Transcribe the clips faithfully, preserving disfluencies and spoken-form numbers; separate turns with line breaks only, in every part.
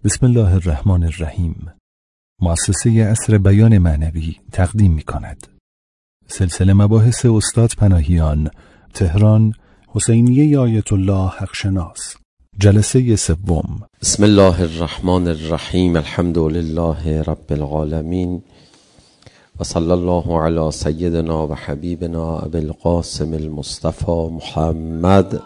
بسم الله الرحمن الرحیم. مؤسسه عصر بیان معنوی تقدیم می کند. سلسله مباحث استاد پناهیان، تهران، حسینیه آیت الله حقشناس، جلسه سوم.
بسم الله الرحمن الرحیم. الحمد لله رب العالمین و صلی الله علی سیدنا و حبیبنا ابی القاسم المصطفى محمد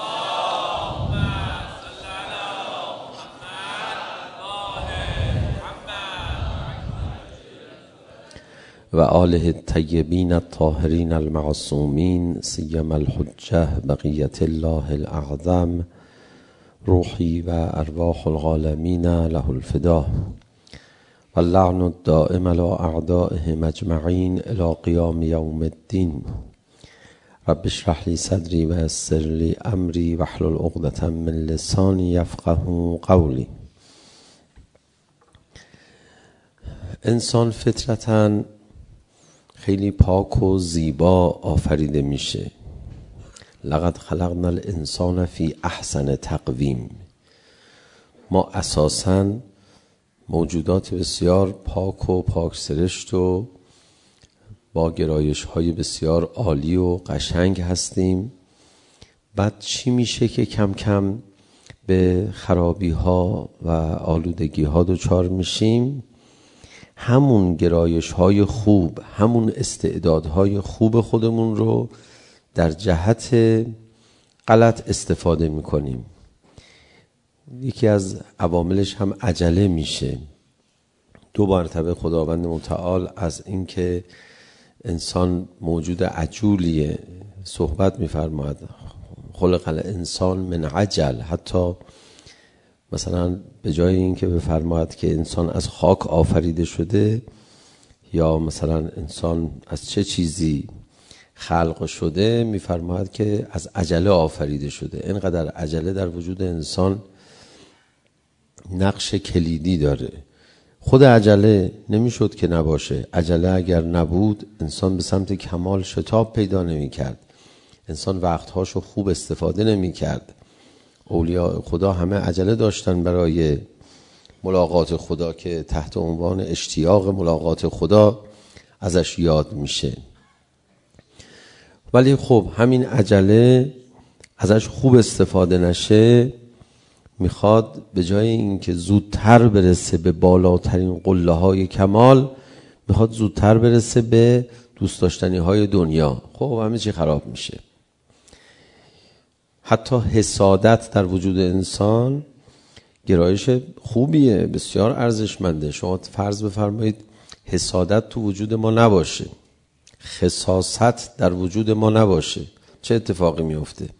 و آله الطیبین الطاهرین المعصومین سیما الحجة بقیت الله الاعظم روحی و ارواح العالمین له الفدا و اللعن الدائم على اعدائهم اجمعین الی قیام یوم الدین. رب اشرح لی صدری و یسر لی امری واحلل عقدة من لسانی یفقهوا قولی. انسان فطرتاً خیلی پاک و زیبا آفریده میشه. لقد خلقنا الانسان فی احسن تقویم. ما اساساً موجودات بسیار پاک و پاک سرشت و با گرایش های بسیار عالی و قشنگ هستیم. بعد چی میشه که کم کم به خرابی ها و آلودگی ها دچار میشیم؟ همون گرایش های خوب، همون استعدادهای خوب خودمون رو در جهت غلط استفاده میکنیم. یکی از عواملش هم عجله میشه. دو مرتبه خداوند متعال از اینکه انسان موجود عجولیه صحبت میفرماید. خلق الانسان من عجل. حتی مثلا به جای اینکه بفرماید که انسان از خاک آفریده شده یا مثلا انسان از چه چیزی خلق شده، میفرماید که از عجله آفریده شده. اینقدر عجله در وجود انسان نقش کلیدی داره. خود عجله نمیشد که نباشه. عجله اگر نبود انسان به سمت کمال شتاب پیدا نمی کرد. انسان وقتهاشو خوب استفاده نمی کرد. اولیاء خدا همه عجله داشتن برای ملاقات خدا که تحت عنوان اشتیاق ملاقات خدا ازش یاد میشه. ولی خب همین عجله ازش خوب استفاده نشه، میخواد به جای اینکه زودتر برسه به بالاترین قله های کمال، میخواد زودتر برسه به دوست داشتنی های دنیا. خب همه چی خراب میشه. حتی حسادت در وجود انسان گرایش خوبیه، بسیار ارزشمنده. شما فرض بفرمایید حسادت تو وجود ما نباشه، خساست در وجود ما نباشه، چه اتفاقی میفته؟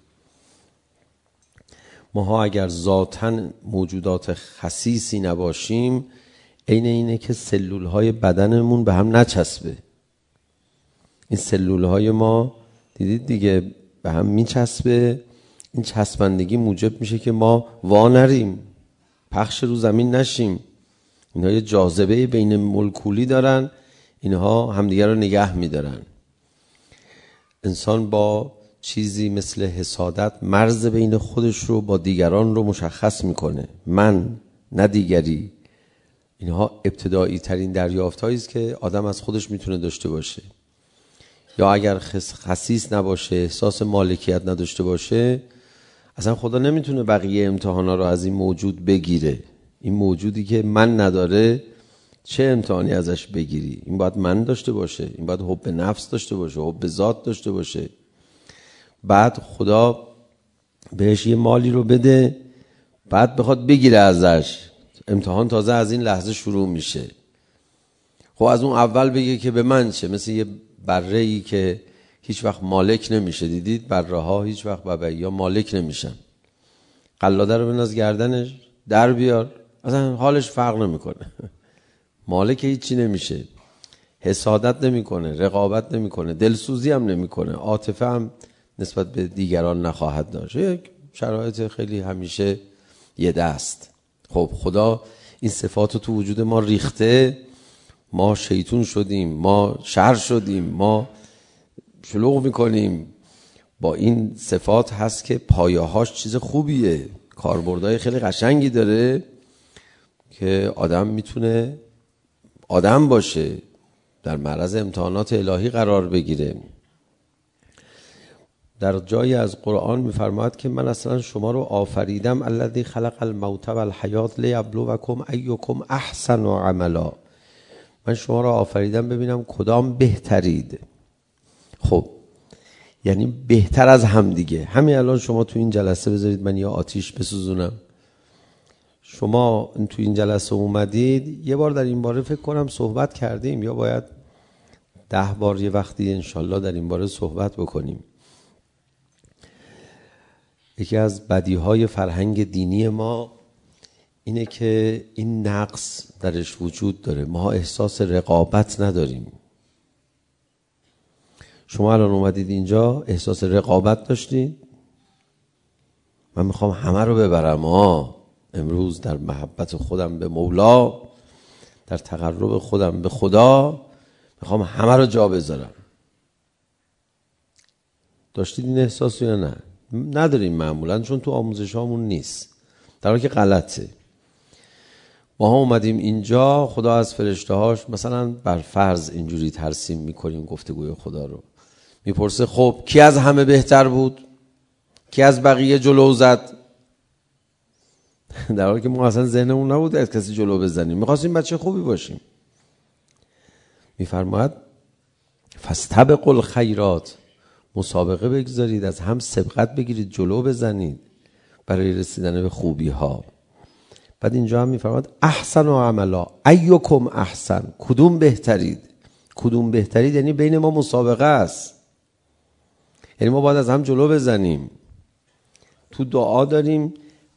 ماها اگر ذاتاً موجودات خسیسی نباشیم، عین اینه که سلول های بدنمون به هم نچسبه. این سلول های ما دیدید دیگه به هم میچسبه. این چسبندگی موجب میشه که ما وا نریم، پخش رو زمین نشیم. اینها یه جاذبه بین مولکولی دارن، اینها همدیگر رو نگه میدارن. انسان با چیزی مثل حسادت مرز بین خودش رو با دیگران رو مشخص میکنه. من نه دیگری. اینها ابتدایی ترین دریافت هایی است که آدم از خودش میتونه داشته باشه. یا اگر خسیس نباشه، احساس مالکیت نداشته باشه، اصلا خدا نمیتونه بقیه امتحانا رو از این موجود بگیره. این موجودی که من نداره چه امتحانی ازش بگیری؟ این باید من داشته باشه، این باید حب نفس داشته باشه، حب ذات داشته باشه. بعد خدا بهش یه مالی رو بده، بعد بخواد بگیره ازش. امتحان تازه از این لحظه شروع میشه. خب از اون اول بگه که به من چه. مثل یه بره‌ای که هیچ وقت مالک نمیشه. دیدید بره ها هیچ وقت بابا یا مالک نمیشن. قلاده رو بناز گردنش در بیار، اصلا حالش فرق نمیکنه. مالک هیچی نمیشه. حسادت نمیکنه، رقابت نمیکنه، دلسوزی هم نمیکنه، عاطفه هم نسبت به دیگران نخواهد داشت. یک شرایط خیلی همیشه یه دست. خب خدا این صفات رو تو وجود ما ریخته. ما شیطون شدیم، ما شر شدیم، ما شلوغ میکنیم. با این صفات هست که پایه‌هاش چیز خوبیه، کاربردهای خیلی قشنگی داره. که آدم میتونه آدم باشه، در معرض امتحانات الهی قرار بگیره. در جایی از قرآن میفرماید که من اصلا شما رو آفریدم الذی خلق الموت والحیات لیبلوکم ایکم احسن عملا. من شما رو آفریدم ببینم کدام بهترید. خب یعنی بهتر از هم دیگه. همین الان شما تو این جلسه بذارید من یه آتیش بسوزونم. شما تو این جلسه اومدید، یه بار در این باره فکر کنم صحبت کردیم، یا باید ده بار یه وقتی انشالله در این باره صحبت بکنیم. یکی از بدیهای فرهنگ دینی ما اینه که این نقص درش وجود داره. ما احساس رقابت نداریم. شما الان اومدید اینجا احساس رقابت داشتید؟ من میخوام همه رو ببرم. ها امروز در محبت خودم به مولا، در تقرب خودم به خدا میخوام همه رو جا بذارم. داشتید این احساس یا نه؟ نداریم معمولا، چون تو آموزش هامون نیست، در حالی که غلطه. ما ها اومدیم اینجا، خدا از فرشته هاش مثلا بر فرض اینجوری ترسیم میکنیم گفتگوی خدا رو، میپرسه خب کی از همه بهتر بود؟ کی از بقیه جلو زد؟ در حالی که ما اصلا ذهنمون نبود از کسی جلو بزنیم، میخواستیم بچه خوبی باشیم. میفرماید فاستبقوا الخیرات، مسابقه بگذارید، از هم سبقت بگیرید، جلو بزنید برای رسیدن به خوبی ها. بعد اینجا هم میفرماید احسن و عملا ایکم احسن، کدوم بهترید؟ کدوم بهترید یعنی بین ما مسابقه است، یعنی ما باید از هم جلو بزنیم. تو دعا داریم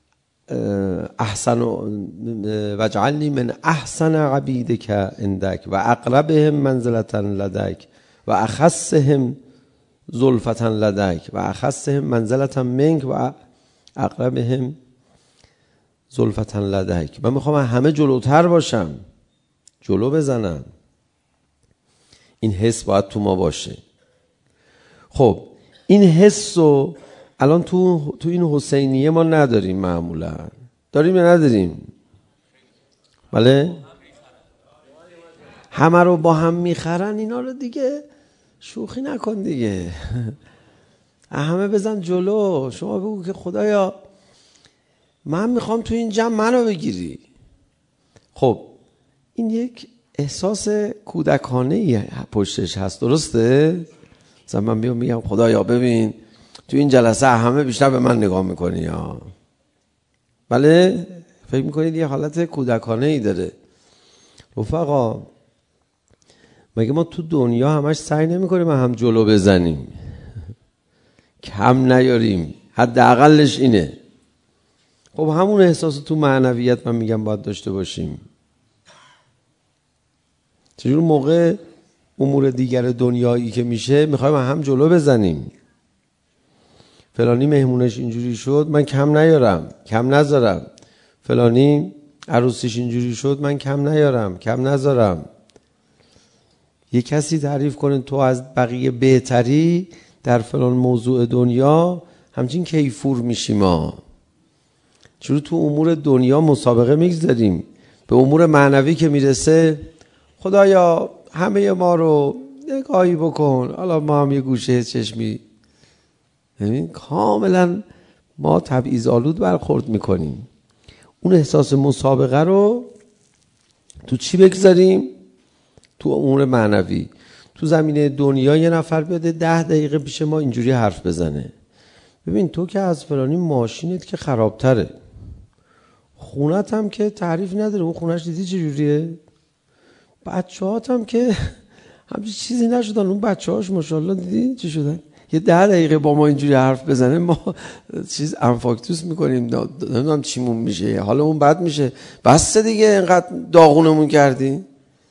احسن وجعلنی من احسن عبیدک عندک و اقربهم منزلة لدیک و اخصهم زلفة لدیک و اخصهم منزلة منک و اقربهم زلفة لدیک. من میخوام همه جلوتر باشم، جلو بزنم. این حس باید تو ما باشه. خب این حس رو الان تو تو این حسینیه ما نداریم. معمولا داریم یا نداریم؟ بله، همه رو با هم میخرن. اینا رو دیگه شوخی نکن دیگه. همه بزن جلو. شما بگو که خدایا من میخوام تو این جمع منو بگیری. خب این یک احساس کودکانه پشتش هست، درسته؟ مثلا من بیام میگم خدایا ببین تو این جلسه همه بیشتر به من نگاه میکنی یا بله؟ فکر میکنید یه حالت کودکانه ای داره. رفقا مگه ما تو دنیا همش سعی نمیکنیم هم جلو بزنیم، کم نیاریم، حداقلش اینه. خب همون احساس تو معنویت من میگم باید داشته باشیم. چجور موقع امور دیگر دنیایی که میشه میخوایم هم جلو بزنیم. فلانی مهمونش اینجوری شد من کم نیارم، کم نذارم. فلانی عروسیش اینجوری شد من کم نیارم، کم نذارم. یه کسی تعریف کنه تو از بقیه بهتری در فلان موضوع دنیا، همچین کیفور میشیم ما. چرا تو امور دنیا مسابقه میگذاریم؟ به امور معنوی که میرسه خدایا همه ما رو نگاهی بکن، حالا ما هم یه گوشه چشمی. ببین کاملا ما تبعیض آلود برخورد میکنیم. اون احساس مسابقه رو تو چی بگذاریم؟ تو امور معنوی. تو زمینه دنیا یه نفر بده ده دقیقه پیش ما اینجوری حرف بزنه، ببین تو که از فلانی ماشینت که خرابتره، خونت هم که تعریف نداره، اون خونش دیدی چجوریه، بچه هات هم که همچی چیزی نشدن، اون بچه هاش ماشاءالله دیدی چی شدن. یه ده دقیقه با ما اینجوری حرف بزنه ما چیز انفاکتوس میکنیم، نمیدونم چیمون میشه، حالا اون بد میشه. بس دیگه اینقدر داغونمون کردی.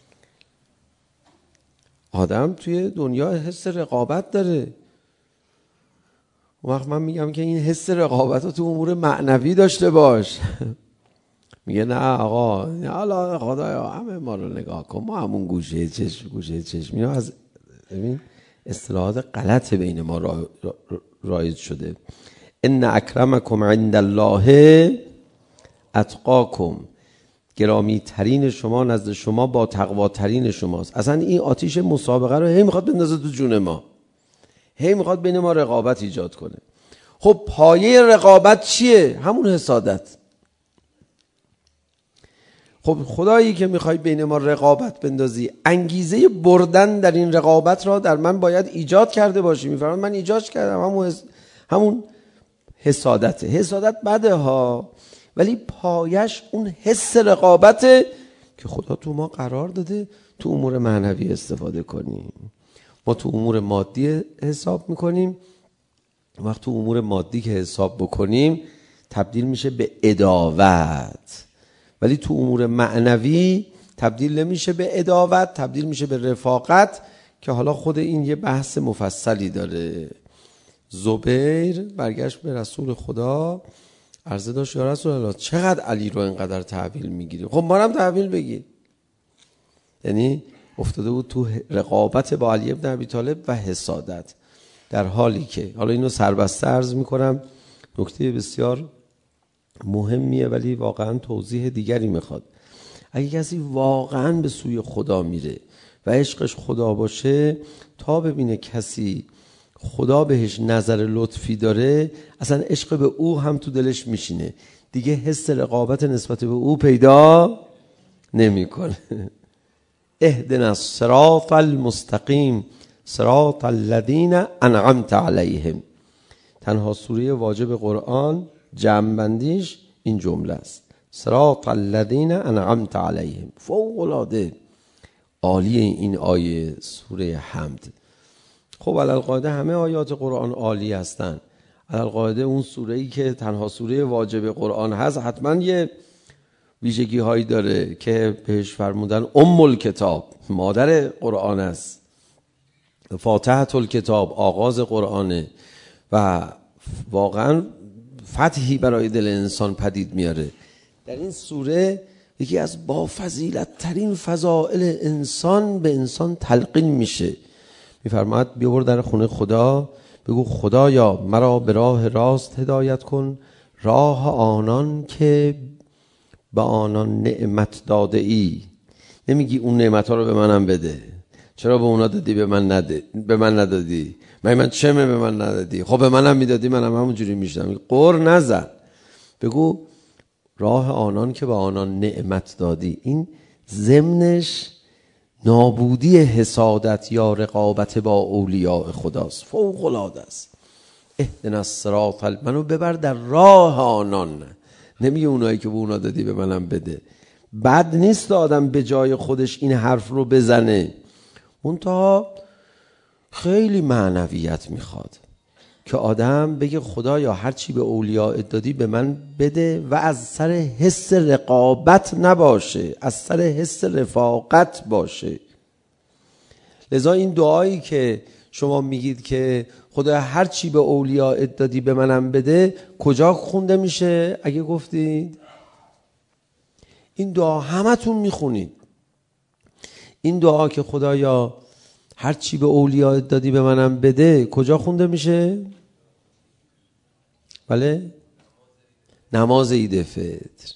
آدم توی دنیا حس رقابت داره. اون وقت من میگم که این حس رقابت رو تو امور معنوی داشته باش. میگه نه آقا، نه حالا خدایا همه ما رو نگاه کن، ما همون گوشه چشم گوشه چشم. اینا از ببین اصطلاحات غلط بین ما را رایج شده. ان اکرمکم عند الله اتقاکم. گرامی ترین شما نزد شما با تقوا ترین شماست. اصلا این آتیش مسابقه رو هی میخواد بندازه تو جون ما، هی میخواد بین ما رقابت ایجاد کنه. خب پایه رقابت چیه؟ همون حسادت. خب خدایی که میخوای بین ما رقابت بندازی، انگیزه بردن در این رقابت را در من باید ایجاد کرده باشی. میفرماد من ایجاد کردم، همون حس... همون حسادته. حسادت بده ها، ولی پایش اون حس رقابته که خدا تو ما قرار داده تو امور معنوی استفاده کنیم. ما تو امور مادی حساب میکنیم، وقت تو امور مادی که حساب بکنیم تبدیل میشه به عداوت، ولی تو امور معنوی تبدیل نمیشه به عداوت، تبدیل میشه به رفاقت، که حالا خود این یه بحث مفصلی داره. زبیر برگشت به رسول خدا، عرضه داشت یا رسول الله چقدر علی رو اینقدر تحویل میگیری؟ خب ما هم تحویل بگیر. یعنی افتاده بود تو رقابت با علی ابن ابی طالب و حسادت، در حالی که حالا اینو سربسته عرض میکنم، نکته بسیار مهمیه ولی واقعا توضیح دیگری میخواد. اگه کسی واقعا به سوی خدا میره و عشقش خدا باشه، تا ببینه کسی خدا بهش نظر لطفی داره، اصلا عشق به او هم تو دلش میشینه، دیگه حس رقابت نسبت به او پیدا نمیکنه. اهدنا الصراط المستقیم صراط الذین انعمت علیهم. تنها سوره واجب قرآن جمع بندیش این جمله است، صراط الذین انعمت علیهم. فوق العاده عالی این آیه سوره حمد. خب علالقاعده همه آیات قرآن عالی هستن. علالقاعده اون سوره‌ای که تنها سوره واجب قرآن هست حتما یه ویژگی هایی داره که بهش فرمودن ام الکتاب، مادر قرآن است. فاتحه الکتاب، آغاز قرآنه و واقعا فتحی برای دل انسان پدید میاره. در این سوره یکی از با فضیلت ترین فضائل انسان به انسان تلقین میشه. میفرماد بیاور در خونه خدا، بگو خدایا مرا به راه راست هدایت کن، راه آنان که به آنان نعمت داده ای. نمیگی اون نعمت ها رو به منم بده، چرا به اونا دادی به من نده به من ندادی؟ من من چمه به من ندادی؟ خب به منم میدادی منم همونجوری میشدم. قر نزن، بگو راه آنان که به آنان نعمت دادی. این ضمنش نابودی حسادت یا رقابت با اولیاء خداست. فوق العاده است. اهدنا الصراط، منو ببر در راه آنان. نمیگه اونایی که به اونا دادی به منم بده. بد نیست آدم به جای خودش این حرف رو بزنه، منتها خیلی معنویت میخواد که آدم بگه خدایا هر چی به اولیاء دادی به من بده و از سر حس رقابت نباشه، از سر حس رفاقت باشه. لذا این دعایی که شما میگید که خدایا هر چی به اولیاء دادی به منم بده، کجا خونده میشه؟ اگه گفتید این دعا همتون میخونید. این دعا که خدایا هر چی به اولیاء دادی به منم بده، کجا خونده میشه؟ بله؟ نماز عید فطر.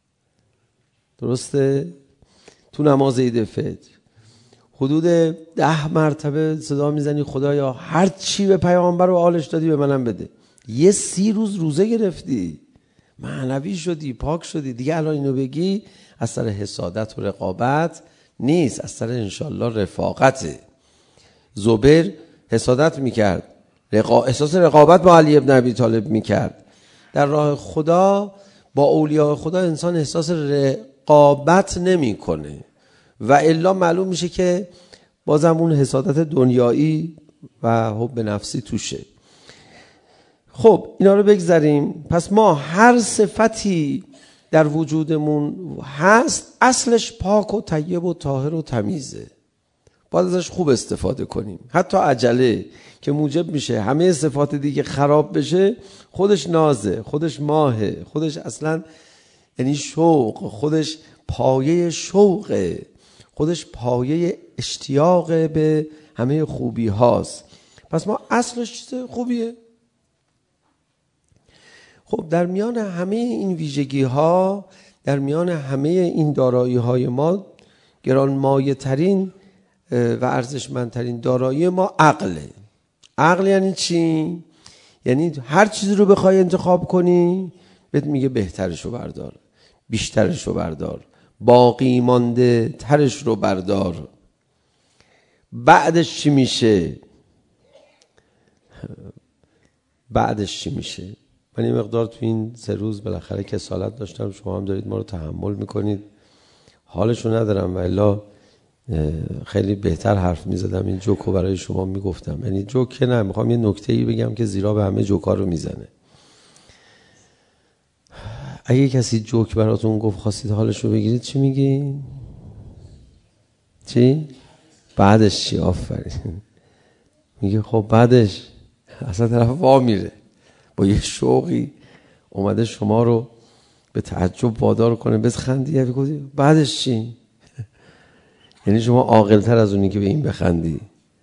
درسته؟ تو نماز عید فطر حدود ده مرتبه صدا میزنی خدایا هر چی به پیامبر و آلش دادی به منم بده. یه سی روز روزه گرفتی، معنوی شدی، پاک شدی. دیگه الان اینو بگی از سر حسادت و رقابت نیست، از سر انشالله رفاقته. زبیر حسادت میکرد، رقا... احساس رقابت با علی ابن ابی طالب میکرد. در راه خدا با اولیاء خدا انسان احساس رقابت نمیکنه و الا معلوم میشه که بازم اون حسادت دنیایی و حب نفسی توشه. خب اینا رو بگذاریم. پس ما هر صفتی در وجودمون هست اصلش پاک و طیب و طاهر و تمیزه، باید ازش خوب استفاده کنیم. حتی عجله که موجب میشه همه صفات دیگه خراب بشه، خودش نازه، خودش ماهه، خودش اصلا یعنی شوق، خودش پایه شوقه، خودش پایه اشتیاق به همه خوبی هاست. پس ما اصلش چیز خوبیه. خب در میان همه این ویژگی ها در میان همه این دارایی های ما گرانمایه ترین و ارزشمندترین دارایی ما عقله. عقل یعنی چی؟ یعنی هر چیزی رو بخوای انتخاب کنی بهت میگه بهترش رو بردار، بیشترش رو بردار، باقی مانده ترش رو بردار. بعدش چی میشه؟ بعدش چی میشه؟ من این مقدار تو این سه روز بالاخره کسالت داشتم، شما هم دارید ما رو تحمل میکنید، حالشو ندارم و الا خیلی بهتر حرف میزدم، این جوکو برای شما میگفتم. یعنی جوک که نه، میخوام یه نکته‌ای بگم که زیرا به همه جوکا رو میزنه. اگه کسی جوک براتون گفت خواستید حالشو بگیرید چی میگی؟ چی؟ بعدش چی؟ آفرین. میگه خب بعدش اصلا طرف وا میره با یه شوقی اومده شما رو به تعجب وادار کنه، بس خندی. بگی بعدش چی؟ یعنی شما عاقل‌تر از اونی که به این بخندی.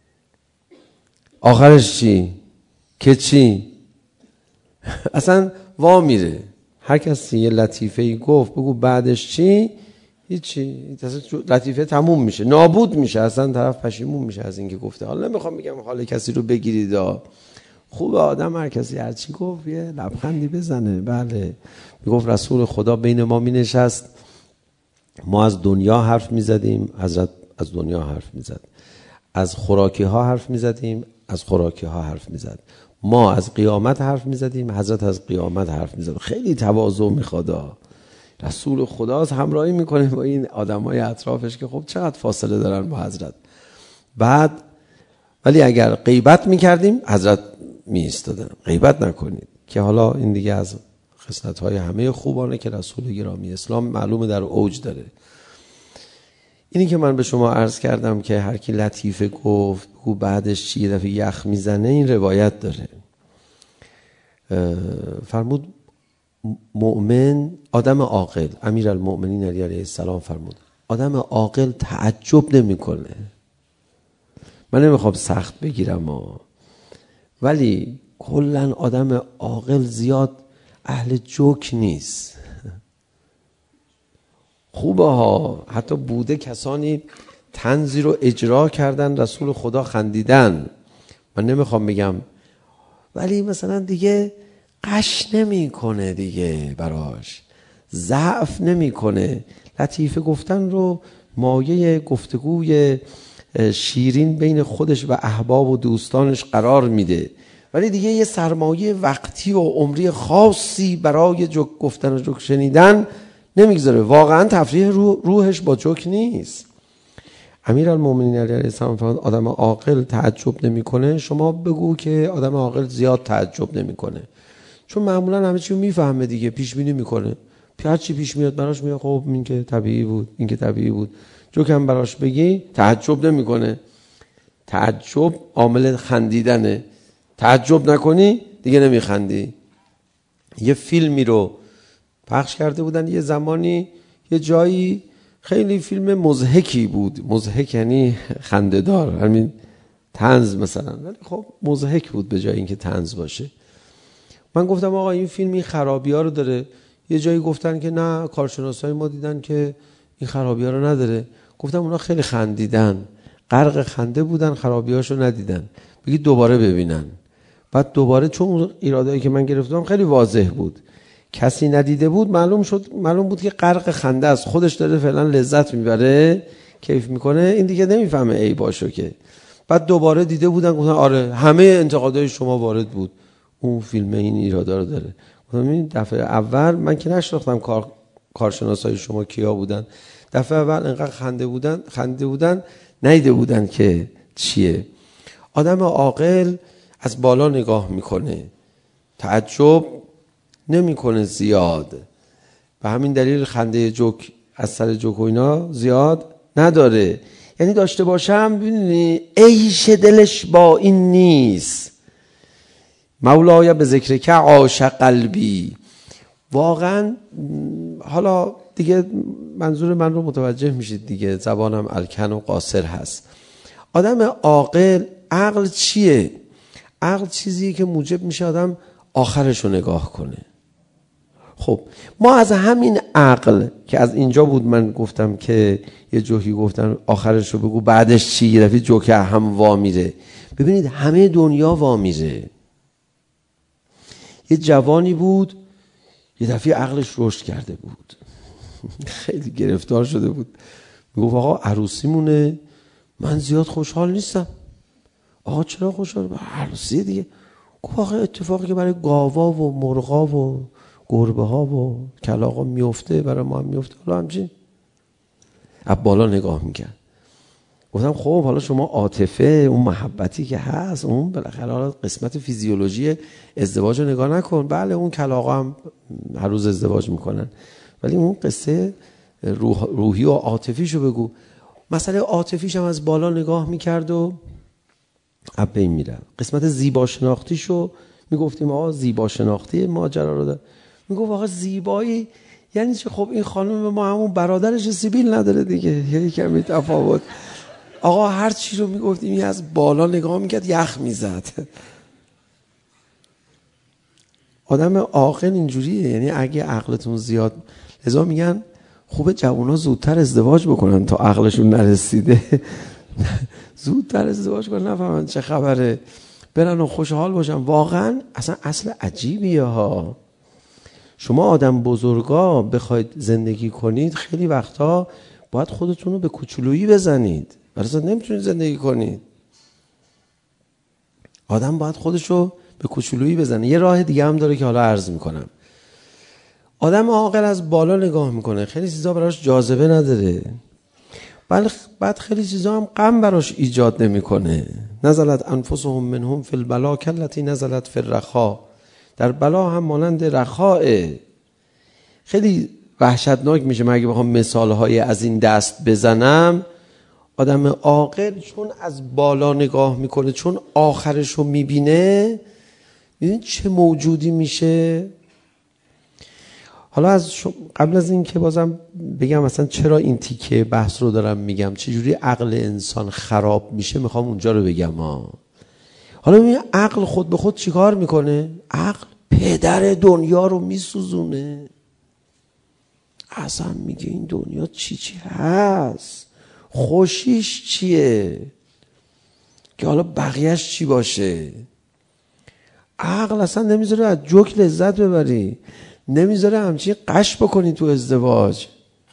آخرش چی؟ که چی؟ اصلا وا میره. هر کسی یه لطیفه‌ای گفت بگو بعدش چی؟ هیچی. لطیفه تموم میشه، نابود میشه، اصلا طرف پشیمون میشه از اینکه گفته. حالا نمیخوام بگم حال کسی رو بگیرید، خوبه آدم هر کسی هر چی گفت یه لبخندی بزنه. بله، میگفت رسول خدا بین ما مینشست، ما از دنیا حرف میزدیم، حضرت از دنیا حرف میزد، از خوراکی ها حرف میزدیم، از خوراکی ها حرف میزد، ما از قیامت حرف میزدیم، حضرت از قیامت حرف میزد. خیلی تواضع میخواد. رسول خدا از همراهی میکنه با این آدمای اطرافش که خب چقدر فاصله دارن با حضرت. بعد ولی اگر غیبت میکردیم حضرت میایستادن. غیبت نکنید، که حالا این دیگه از خصلت‌های همه خوبانه که رسول گرامی اسلام معلومه در اوج داره. اینی که من به شما عرض کردم که هر کی لطیفه گفت او بعدش چی دفعه یخ میزنه، این روایت داره. فرمود مؤمن، آدم عاقل، امیرالمؤمنین علی علیه السلام فرمود آدم عاقل تعجب نمیکنه. من نمیخوام سخت بگیرم ها، ولی کلا آدم عاقل زیاد اهل جوک نیست. خوبه ها، حتی بوده کسانی طنزی رو اجرا کردن رسول خدا خندیدن، من نمیخوام بگم، ولی مثلا دیگه قش نمی کنه، دیگه براش ضعف نمی کنه. لطیفه گفتن رو مایه گفتگوی شیرین بین خودش و احباب و دوستانش قرار میده، ولی دیگه یه سرمایه وقتی و عمری خاصی برای جوک گفتن و جوک شنیدن نمیگذاره. واقعا تفریح رو روحش با جوک نیست. امیرالمومنین علیه السلام فرمود آدم عاقل تعجب نمیکنه. شما بگو که آدم عاقل زیاد تعجب نمیکنه، چون معمولا همه چی رو میفهمه دیگه، پیش بینی میکنه. هر چی پیش میاد براش میاد خب این که طبیعی بود، این که طبیعی بود. جوک هم براش بگی تعجب نمیکنه. تعجب عامل خندیدنه، تعجب نکنی دیگه نمیخندی. یه فیلمی رو پخش کرده بودن یه زمانی یه جایی، خیلی فیلم مضحکی بود. مضحک یعنی خنده‌دار، همین طنز مثلا، ولی خب مضحک بود به جای اینکه طنز باشه. من گفتم آقا این فیلم این خرابی‌ها رو داره. یه جایی گفتن که نه، کارشناسای ما دیدن که این خرابی‌ها رو نداره. گفتم اونا خیلی خندیدن، غرق خنده بودن، خرابی‌هاشو ندیدن. بگید دوباره ببینن. بعد دوباره، چون ایرادایی که من گرفتم خیلی واضح بود، کسی ندیده بود، معلوم شد، معلوم بود که غرق خنده است، خودش داره فعلا لذت میبره، کیف میکنه، این دیگه نمیفهمه ای باشو که. بعد دوباره دیده بودن، گفتن آره همه انتقادهای شما وارد بود، اون فیلم این ایرادا رو داره. گفتم این دفعه اول من که نشناختم کار کارشناسای شما کیا بودن، دفعه اول انقدر خنده بودن خنده بودن ندیده بودن که چیه. آدم عاقل از بالا نگاه میکنه، تعجب نمیکنه زیاد. به همین دلیل خنده جوک از سر جوک و اینا زیاد نداره. یعنی داشته باشم ببینی عیش دلش با این نیست. مولای به ذکر که عاشق قلبی. واقعا حالا دیگه منظور من رو متوجه میشید دیگه، زبانم الکن و قاصر هست. آدم عاقل، عقل چیه؟ عقل چیزیه که موجب میشه آدم آخرش رو نگاه کنه. خب ما از همین عقل که از اینجا بود، من گفتم که یه جوکی گفتن آخرش رو بگو بعدش چی، یه دفعه جوک هم وا میره. ببینید همه دنیا وا میره. یه جوانی بود یه دفعه عقلش رشد کرده بود خیلی گرفتار شده بود، میگفت آقا عروسیمونه، من زیاد خوشحال نیستم. آقا چرا خوشحال؟ عروسی دیگه. گفت آقا اتفاقی که برای گاوا و مرغا و گربه ها و کلاغا میفته برای ما هم میفته. حالا همچین از بالا نگاه میکرد. گفتم خب حالا شما عاطفه، اون محبتی که هست، اون بالاخره حالا قسمت فیزیولوژی ازدواج رو نگاه نکن. بله اون کلاغا هم هر روز ازدواج میکنن، ولی اون قصه روح، روحی و عاطفیشو بگو. مسئله عاطفیش هم از بالا نگاه میکرد و اب این میرم. قسمت زیبا شناختیشو میگفتیم آقا زیبا شناختی ماجرا رو داره. میگفت آقا زیبایی یعنی چه؟ خب این خانم ما همون برادرش سیبیل نداره دیگه، یه کمی تفاوت. آقا هر چی رو میگفتیم این از بالا نگاه میکرد یخ میزد. آدم عاقل اینجوریه، یعنی اگه عقلتون زیاد، لذا میگن خوبه جوونا زودتر ازدواج بکنن تا عقلشون نرسیده زودتر ازدواج کنن نفهمن چه خبره، برن و خوشحال باشن. واقعا اصلا اصل عجیبیه ها. شما آدم بزرگا بخواید زندگی کنید خیلی وقتا باید خودتون رو به کوچولویی بزنید، برای اصلا نمیتونید زندگی کنید. آدم باید خودش رو به کوچولویی بزنه. یه راه دیگه هم داره که حالا عرض میکنم. آدم عاقل از بالا نگاه میکنه، خیلی چیزا براش جاذبه نداره، بل بعد خیلی چیزا هم غم براش ایجاد نمیکنه. نزلت انفسهم منهم فی البلا کلتی نزلت فی الرخا. در بلا هم مانند رخاء. خیلی وحشتناک میشه. من اگه بخوام مثالهای از این دست بزنم، آدم عاقل چون از بالا نگاه میکنه، چون آخرش رو میبینه، میبینید چه موجودی میشه. حالا از قبل از این که بازم بگم مثلا چرا این تیکه بحث رو دارم میگم، چجوری عقل انسان خراب میشه، میخوام اونجا رو بگم ها. حالا ببین عقل خود به خود چیکار میکنه؟ عقل پدر دنیا رو میسوزونه. اصلا میگه این دنیا چی چی هست، خوشیش چیه که حالا بقیهش چی باشه. عقل اصلا نمیذاره از جوک لذت ببری، نمیذاره همچین قش بکنی تو ازدواج.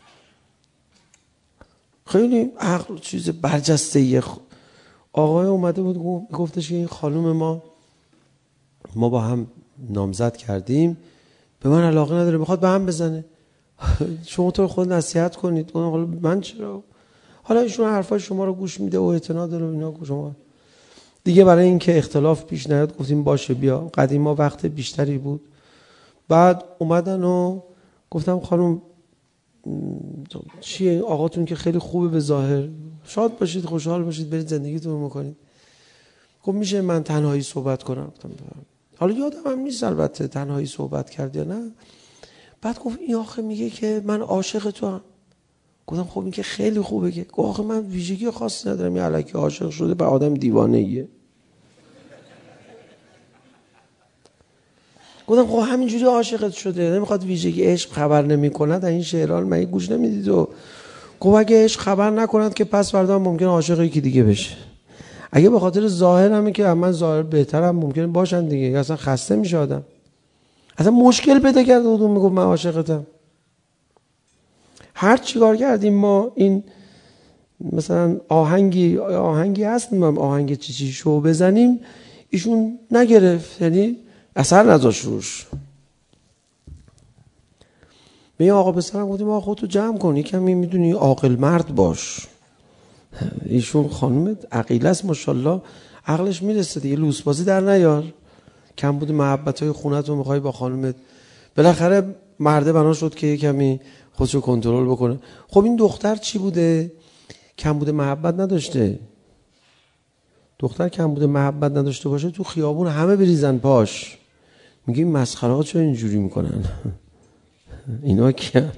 خیلی عقل چیز برجسته یه خ... آقای اومده بود گفتش که این خانم ما ما با هم نامزد کردیم، به من علاقه نداره، میخواد به هم بزنه. شما تو خود نصیحت کنید. حالا من چرا؟ حالا ایشون حرفای شما رو گوش میده و اعتنا داره و اینا. شما دیگه برای این که اختلاف پیش نیاد گفتیم باشه بیا. قدیما وقت بیشتری بود. بعد اومدن و گفتم خانم چیه آقاتون که خیلی خوبه به ظاهر، شاد باشید خوشحال باشید برید زندگیتون بکنید. گفت میشه من تنهایی صحبت کنم؟ گفتم حالا یادم هم نیست البته تنهایی صحبت کرد یا نه. بعد گفت این آخه میگه که من عاشق تو هم. گفتم خب این که خیلی خوبه که. گفت آخه من ویژگی خاصی ندارم، یه الکی عاشق شده به آدم دیوانه ایه. گفتم خب همینجوری عاشقت شده، نمیخواد ویژگی عشق خبر نمیکند این شعران من گوش نمیدید. و گفت اگه عشق خبر نکند که پس فردا ممکن عاشق یکی دیگه بشه. اگه به خاطر ظاهر همه که من ظاهر بهترم ممکن باشن دیگه، اصلا خسته میشه آدم. اصلا مشکل پیدا کرده بود اون میگفت من عاشقتم. هر چی کار کردیم ما این مثلا آهنگی آهنگی هست من آهنگ چی چی شو بزنیم ایشون نگرفت، یعنی اثر نذاشت روش. به این آقا پسرم گفتیم آقا خودتو جمع کن، یکم میدونی عاقل مرد باش. ایشون خانم عقیله است ماشاءالله، عقلش میرسه دیگه، لوس بازی در نیار. کم بود محبتای خونت رو میخوای با خانمت. بالاخره مرده بنا شد که کمی خودشو کنترل بکنه. خب این دختر چی بوده؟ کم بوده محبت نداشته. دختر کم بوده محبت نداشته باشه تو خیابون همه بریزن پاش. میگه این مسخره ها چرا اینجوری میکنن؟ اینا کیه؟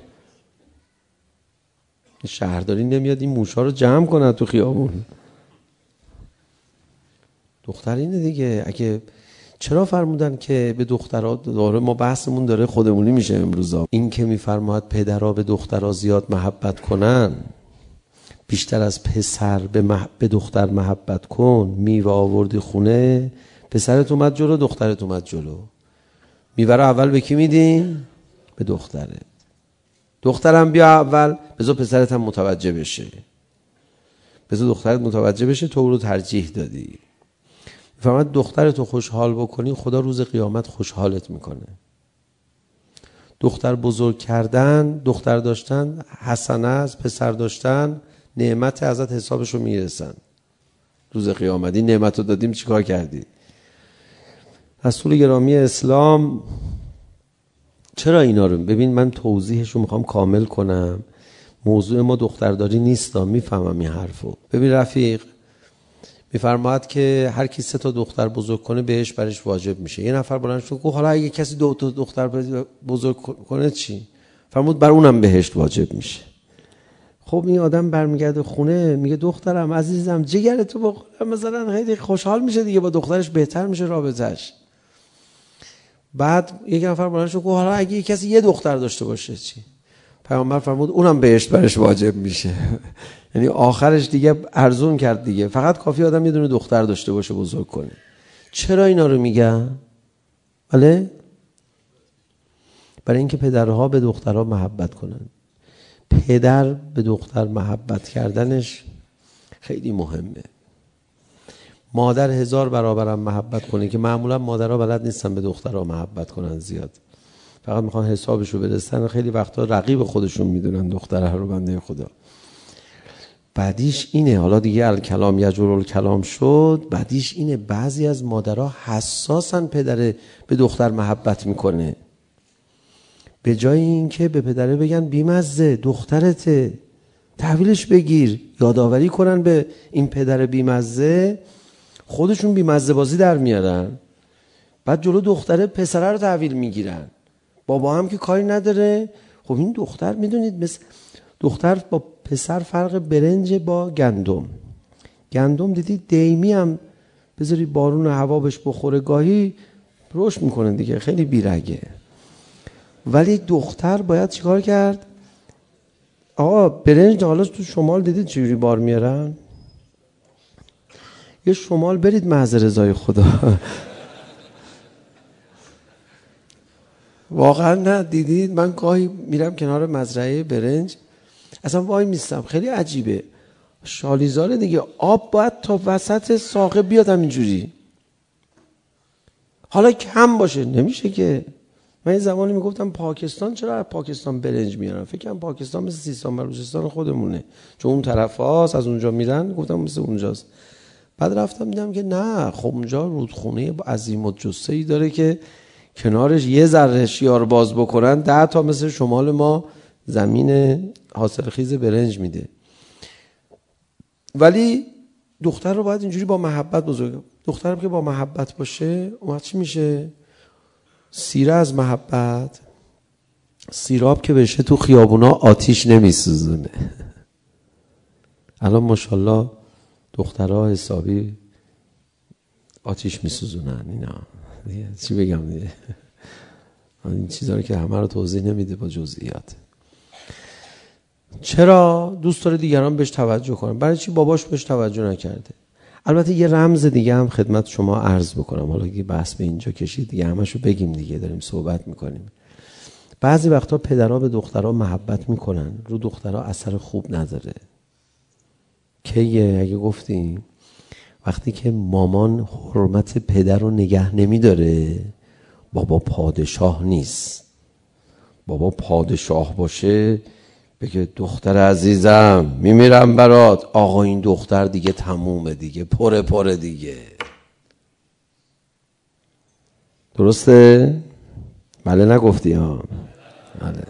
شهرداری نمیاد این موشا رو جمع کنه تو خیابون. دختر اینه دیگه. اگه چرا فرمودن که به دخترها داره؟ ما بحثمون داره خودمونی میشه امروزا. این که میفرماد پدرها به دخترها زیاد محبت کنن، بیشتر از پسر به, مح... به دختر محبت کن. میوه آوردی خونه، پسرت اومد جلو، دخترت اومد جلو، میوه رو اول به کی میدین؟ به دخترت. دخترم بیا اول، بذار پسرت هم متوجه بشه، بذار دخترت متوجه بشه تو رو ترجیح دادی. میفرماد دخترتو خوشحال بکنی، خدا روز قیامت خوشحالت میکنه. دختر بزرگ کردن، دختر داشتن حسنه است، پسر داشتن نعمت، ازت حسابشو میرسن روز قیامت. این نعمتو دادیم چیکار کردی؟ رسول گرامی اسلام چرا اینا رو ببین، من توضیحشو میخوام کامل کنم. موضوع ما دخترداری نیست، میفهمم این حرفو. ببین رفیق، میفرماد که هر کی سه تا دختر بزرگ کنه بهش برش واجب میشه. یه نفر بلند شد گفت حالا اگه کسی دو تا دختر بزرگ کنه چی؟ فرمود بر اونم بهشت واجب میشه. خب این آدم برمیگرده خونه میگه دخترم عزیزم جگرتو بخورم، مثلا خیلی خوشحال میشه دیگه، با دخترش بهتر میشه رابطش. بعد یک نفر بلند شد گفت حالا اگه کسی یه دختر داشته باشه چی؟ پیامبر فرمود اونم بهشت برش واجب میشه. یعنی آخرش دیگه ارزون کرد دیگه، فقط کافی آدم یه دونه دختر داشته باشه بزرگ کنه. چرا اینا رو میگم؟ بله؟ برای اینکه پدرها به دخترها محبت کنن. پدر به دختر محبت کردنش خیلی مهمه. مادر هزار برابرم محبت کنه، که معمولا مادرها بلد نیستن به دخترها محبت کنن زیاد، فقط میخوان حسابشو برسن. خیلی وقتا رقیب خودشون میدونن دخترها رو، بنده خدا. بعدیش اینه، حالا دیگه الکلام یجر الکلام شد، بعدیش اینه بعضی از مادرها حساسن پدر به دختر محبت میکنه، به جای اینکه به پدره بگن بیمزه دخترته تحویلش بگیر، یادآوری کنن به این پدر بیمزه، خودشون بیمزه بازی در میارن. بعد جلو دختره پسره رو تحویل میگیرن، بابا هم که کاری نداره. خب این دختر میدونید مثل دختر با پسر فرق برنج با گندم. گندم دیدی دیمی هم بذاری بارون هوا بهش بخوره گاهی رشد میکنه دیگه، خیلی بیرگه. ولی دختر باید چیکار کرد؟ آقا برنج حالا تو شمال دیدید چجوری بار میارن؟ یه شمال برید محض رضای خدا. واقعا نه دیدید؟ من گاهی میرم کنار مزرعه برنج، اصلا وای میستم، خیلی عجیبه. شالیزاره دیگه، آب باید تا وسط ساقه بیاد همینجوری، حالا کم باشه نمیشه که. من یه زمانی میگفتم پاکستان چرا از پاکستان برنج میارن؟ فکر کنم پاکستان مثل سیستان بلوچستان خودمونه، چون اون طرف هاست، از اونجا میرن. گفتم مثل اونجاست. بعد رفتم دیدم که نه، خب اونجا رودخونه عظیم الجثه‌ای داره که کنارش یه ذره شیار باز بکنن ده تا مثل شمال ما زمین حاصلخیز برنج میده. ولی دختر رو باید اینجوری با محبت بزرگ. دخترم که با محبت باشه اون چی میشه؟ سیره از محبت. سیراب که بشه تو خیابونا آتیش نمیسوزونه. الان ماشاءالله دخترها حسابی آتیش میسوزونن. اینا دیگه چی بگم دیگه، این چیزا رو که همه رو توضیح نمیده با جزئیات. چرا دوست داره دیگران بهش توجه کنن؟ برای چی باباش بهش توجه نکرده؟ البته یه رمز دیگه هم خدمت شما عرض بکنم، حالا که بحث به اینجا کشید دیگه همشو بگیم دیگه، داریم صحبت میکنیم. بعضی وقتا پدرها به دخترها محبت میکنن، رو دخترها اثر خوب نداره. کیه؟ اگه گفتیم وقتی که مامان حرمت پدر رو نگه نمیداره، بابا پادشاه نیست. بابا پادشاه باشه بگه دختر عزیزم میمیرم برات، آقا این دختر دیگه تمومه دیگه، پره پره دیگه. درسته؟ بله نگفتی ها؟ بله.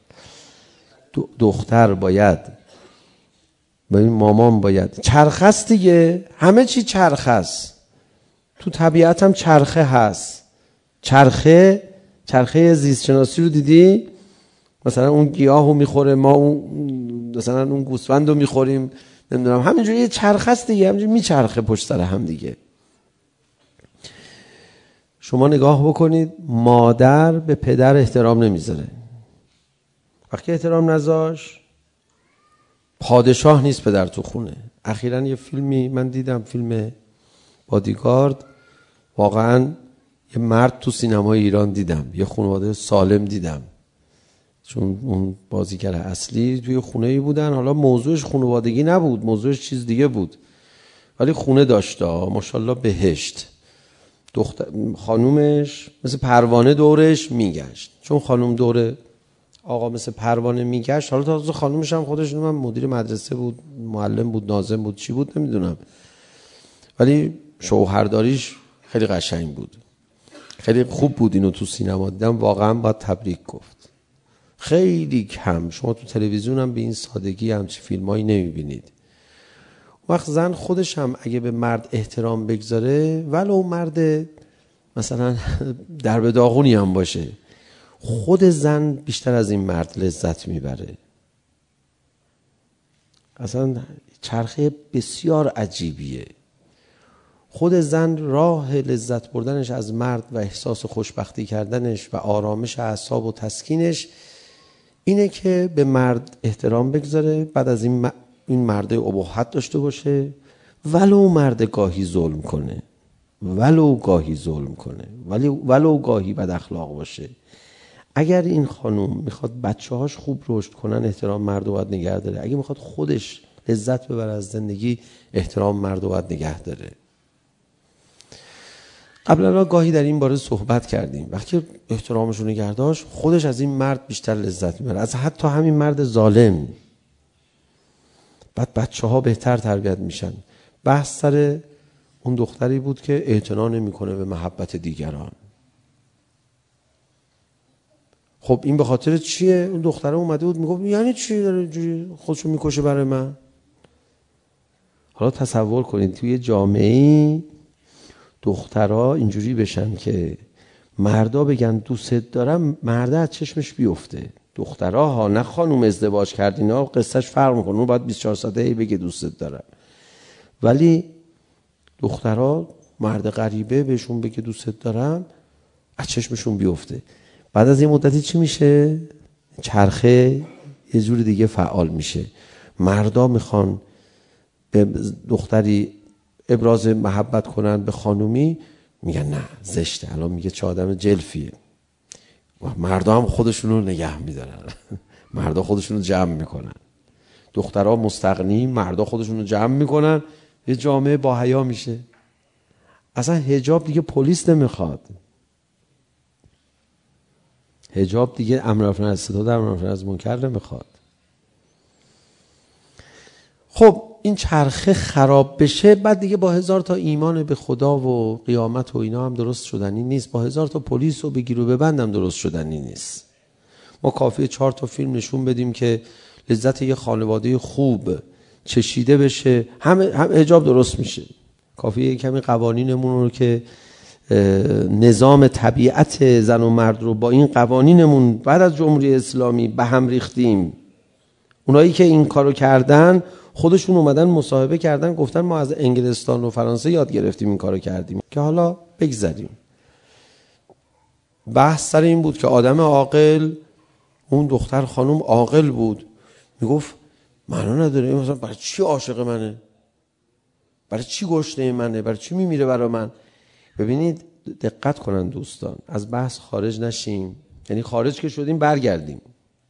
دختر باید با این مامان باید چرخست دیگه، همه چی چرخست، تو طبیعت هم چرخه هست. چرخه چرخه زیست شناسی رو دیدی؟ مثلا اون گیاهو میخوره، ما اون مثلا اون گوسفندو میخوریم، نمیدونم، همینجوری یه چرخه است دیگه، همینجوری میچرخه پشت سر هم دیگه. شما نگاه بکنید، مادر به پدر احترام نمیذاره. وقتی احترام نذاش، پادشاه نیست پدر تو خونه. اخیراً یه فیلمی من دیدم، فیلم بادیگارد، واقعاً یه مرد تو سینمای ایران دیدم، یه خانواده سالم دیدم، چون اون بازیگر اصلی توی خونه‌ای بودن. حالا موضوعش خانوادگی نبود، موضوعش چیز دیگه بود، ولی خونه داشته، ماشاءالله بهشت. دختر خانومش مثل پروانه دورش میگشت، چون خانوم دور آقا مثل پروانه میگشت. حالا تازه خانومش هم خودش من مدیر مدرسه بود، معلم بود، ناظم بود، چی بود نمیدونم، ولی شوهرداریش خیلی قشنگ بود، خیلی خوب بود. اینو تو سینما دیدم، واقعا باید تبریک گفت. خیلی کم شما تو تلویزیون هم به این سادگی همچی فیلمایی نمیبینید. وقت زن خودش هم اگه به مرد احترام بگذاره، ولو مرد مثلا در به داغونی هم باشه، خود زن بیشتر از این مرد لذت میبره. اصلا چرخه بسیار عجیبیه. خود زن راه لذت بردنش از مرد و احساس خوشبختی کردنش و آرامش اعصاب و تسکینش اینه که به مرد احترام بگذاره، بعد از این این مرد اباحت داشته باشه، ولو مرد گاهی ظلم کنه، ولو گاهی ظلم کنه، ولی ولو گاهی بد اخلاق باشه. اگر این خانوم میخواد بچه‌هاش خوب رشد کنن، احترام مرد رو باید نگه داره. اگه میخواد خودش لذت ببره از زندگی، احترام مرد رو باید نگه داره. قبلا گاهی در این باره صحبت کردیم. وقتی احترامش رو نگه داشت، خودش از این مرد بیشتر لذت میبره، از حتی همین مرد ظالم. بعد بچه ها بهتر تربیت میشن. بحث سر اون دختری بود که اعتنا نمیکنه به محبت دیگران. خب این به خاطر چیه؟ اون دختره اومده بود میگفت یعنی چی داره اینجوری خودشو میکشه برای من؟ حالا تصور کنید توی جامعه دخترها اینجوری بشن که مردا بگن دوست دارم، مرده از چشمش بیفته. دخترها ها، نه خانوم ازدواج کرد، اینا قصهش فرق میکنه، اون باید بیست و چهار ساعته بگه دوست دارم. ولی دخترها مرد غریبه بهشون بگه دوست دارم، از چشمشون بیفته. بعد از یه مدتی چی میشه؟ چرخه یه جور دیگه فعال میشه. مردا میخوان به دختری ابراز محبت کنن، به خانومی میگن نه زشته، الان میگه چه آدم جلفیه. مردا هم خودشون رو نگه میدارن، مردا خودشون رو جمع میکنن. دخترها مستغنی، مردا خودشون رو جمع میکنن، یه جامعه با حیا میشه. اصلا حجاب دیگه پلیس نمیخواد، حجاب دیگه امر معروف نهی از ستاد، امر معروف نهی از منکر نمیخواد. خب این چرخه خراب بشه، بعد دیگه با هزار تا ایمان به خدا و قیامت و اینا هم درست شدنی نیست، با هزار تا پلیس و بگیر و ببندم درست شدنی نیست. ما کافیه چهار تا فیلم نشون بدیم که لذت یه خانواده خوب چشیده بشه، همه هم حجاب درست میشه. کافیه کمی قوانینمون رو که نظام طبیعت زن و مرد رو با این قوانینمون بعد از جمهوری اسلامی به هم ریختیم. اونایی که این کارو کردن خودشون اومدن مصاحبه کردن، گفتن ما از انگلستان و فرانسه یاد گرفتیم این کارو کردیم. که حالا بگذاریم. بحث سر این بود که آدم عاقل، اون دختر خانم عاقل بود، میگفت معنا نداره مثلا برای چی عاشق منه، برای چی گشنه منه، برای چی میمیره برای من. ببینید دقت کنن دوستان، از بحث خارج نشیم، یعنی خارج که شدیم برگردیم.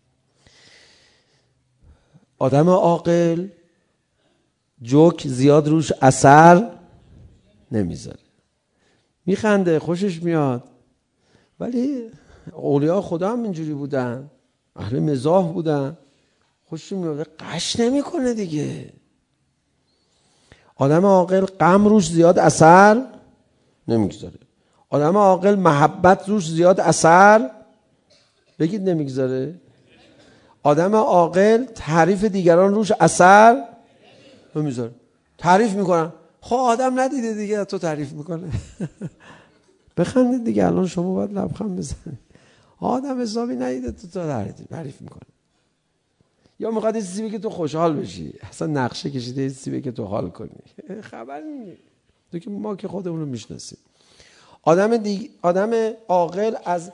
آدم عاقل جوک زیاد روش اثر نمیذاره، میخنده، خوشش میاد. ولی اولیاء خدا هم اینجوری بودن، اهل مزاح بودن، خوشش میاد، قش نمیکنه دیگه. آدم عاقل غم روش زیاد اثر نمیگذاره. آدم عاقل محبت روش زیاد اثر بگید نمیگذاره. آدم عاقل تعریف دیگران روش اثر نمیذاره. تعریف میکنن، خب آدم ندیده دیگه تو تعریف میکنه. بخندید دیگه، الان شما باید لبخند بزنید. آدم حسابی ندیده تو تو تعریف میکنه. یا میخواد یه چیزی بگه تو خوشحال بشی، اصلا نقشه کشیده یه چیزی بگه تو حال کنی. خبر نیست تو که ما که خودمون رو میشناسیم. آدم دی... آدم عاقل از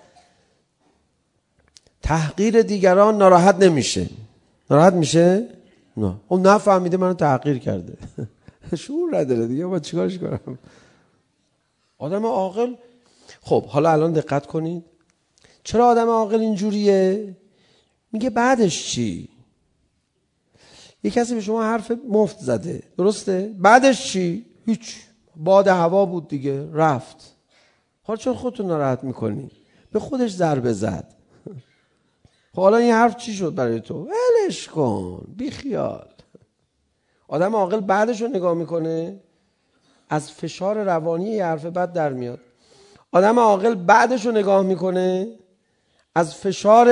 تحقیر دیگران ناراحت نمیشه. ناراحت میشه؟ نه. اون نفهمیده منو تحقیر کرده. شعور نداره دیگه، با چیکارش کنم؟ آدم عاقل. خب حالا الان دقت کنید، چرا آدم عاقل اینجوریه؟ میگه بعدش چی؟ یه کسی به شما حرف مفت زده، درسته؟ بعدش چی؟ هیچ، باد هوا بود دیگه، رفت. حالا چرا خودتون ناراحت میکنی؟ به خودش ضربه زد. خب حالا این حرف چی شد برای تو؟ ولش کن، بی خیال. آدم عاقل بعدش رو نگاه میکنه، از فشار روانی یه حرف بد در میاد. آدم عاقل بعدش رو نگاه میکنه، از فشار